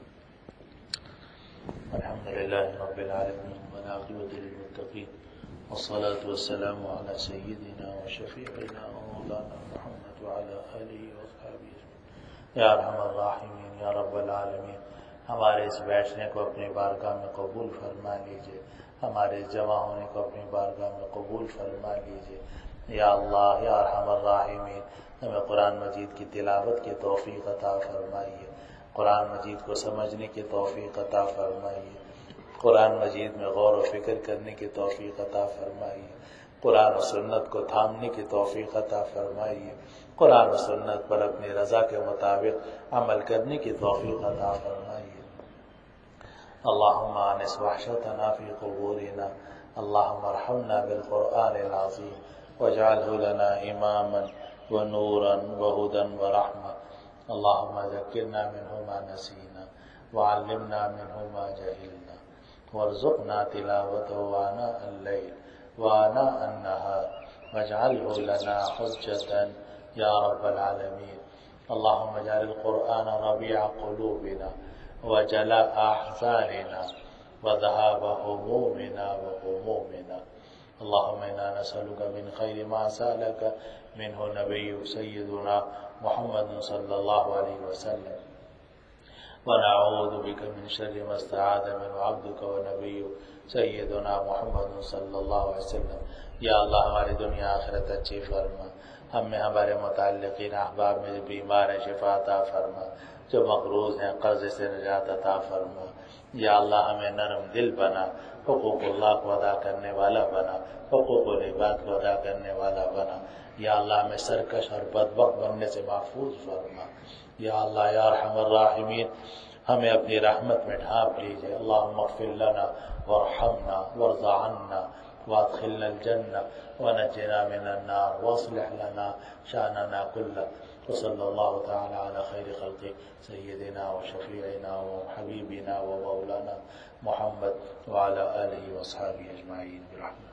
الحمد للہ رب العالمین والعاقبۃ للمتقین والصلاة والسلام علی سیدنا وشفیعنا ومولانا محمد وعلی آلہ وصحبہ اجمعین۔ یا ارحم الراحمین یا رب العالمین، ہمارے اس بیٹھنے کو اپنی بارگاہ میں قبول فرما لیجئے، ہمارے جمع ہونے کو اپنی بارگاہ میں قبول فرما لیجئے۔ یا اللہ یا ارحم الراحمین، ہمیں قرآن مجید کی تلاوت کی توفیق عطا فرمائیے، قرآن مجید کو سمجھنے کی توفیق عطا فرمائیے، قرآن مجید میں غور و فکر کرنے کی توفیق عطا فرمائیے، قرآن و سنت کو تھامنے کی توفیق عطا فرمائیے، قرآن و سنت پر اپنی رضا کے مطابق عمل کرنے کی توفیق عطا فرمائیے۔ اللہم آنس وحشتنا فی قبورنا، اللہم ارحمنا بالقرآن العظیم واجعلہ لنا اماما ونورا وہدا ورحمہ، اللہم ذکرنا منہ ما نسینا وعلمنا منہ ما جہلنا وارزقنا تلاوته آناء اللیل وآناء النہار واجعلہ لنا حجتا یا رب العالمین۔ اللہم اجعل القرآن ربیع قلوبنا وجلاء احزاننا وذهاب همومنا وغمومنا، اللهم انا نسألك من خير ما سألك منه نبي سيدنا محمد صلى الله عليه وسلم، ونعوذ بك من شر ما استعاذ منه عبدك ونبي سیدنا محمد صلی اللہ علیہ وسلم۔ یا اللہ ہماری دنیا آخرت اچھی فرما، ہمیں ہمارے متعلقین احباب میں جو بیمار ہیں شفا عطا فرما، جو مقروض ہیں قرض سے نجات عطا فرما۔ یا اللہ ہمیں نرم دل بنا، حقوق اللہ کو ادا کرنے والا بنا، حقوق العباد کو ادا کرنے والا بنا۔ یا اللہ ہمیں سرکش اور بدبخت بننے سے محفوظ فرما۔ یا اللہ یا ارحم الراحمین، ہمیں اپنی رحمت میں ڈھانپ لیجئے۔ اللہم اغفر لنا وارحمنا وارض عنا وادخلنا الجنہ ونجنا من النار واصلح لنا شأننا كله، وصلی اللہ تعالی علی خیر خلق سیدنا وشفیعنا وحبیبنا ومولانا محمد وعلى آلہ وصحبہ اجمعین برحمتہ۔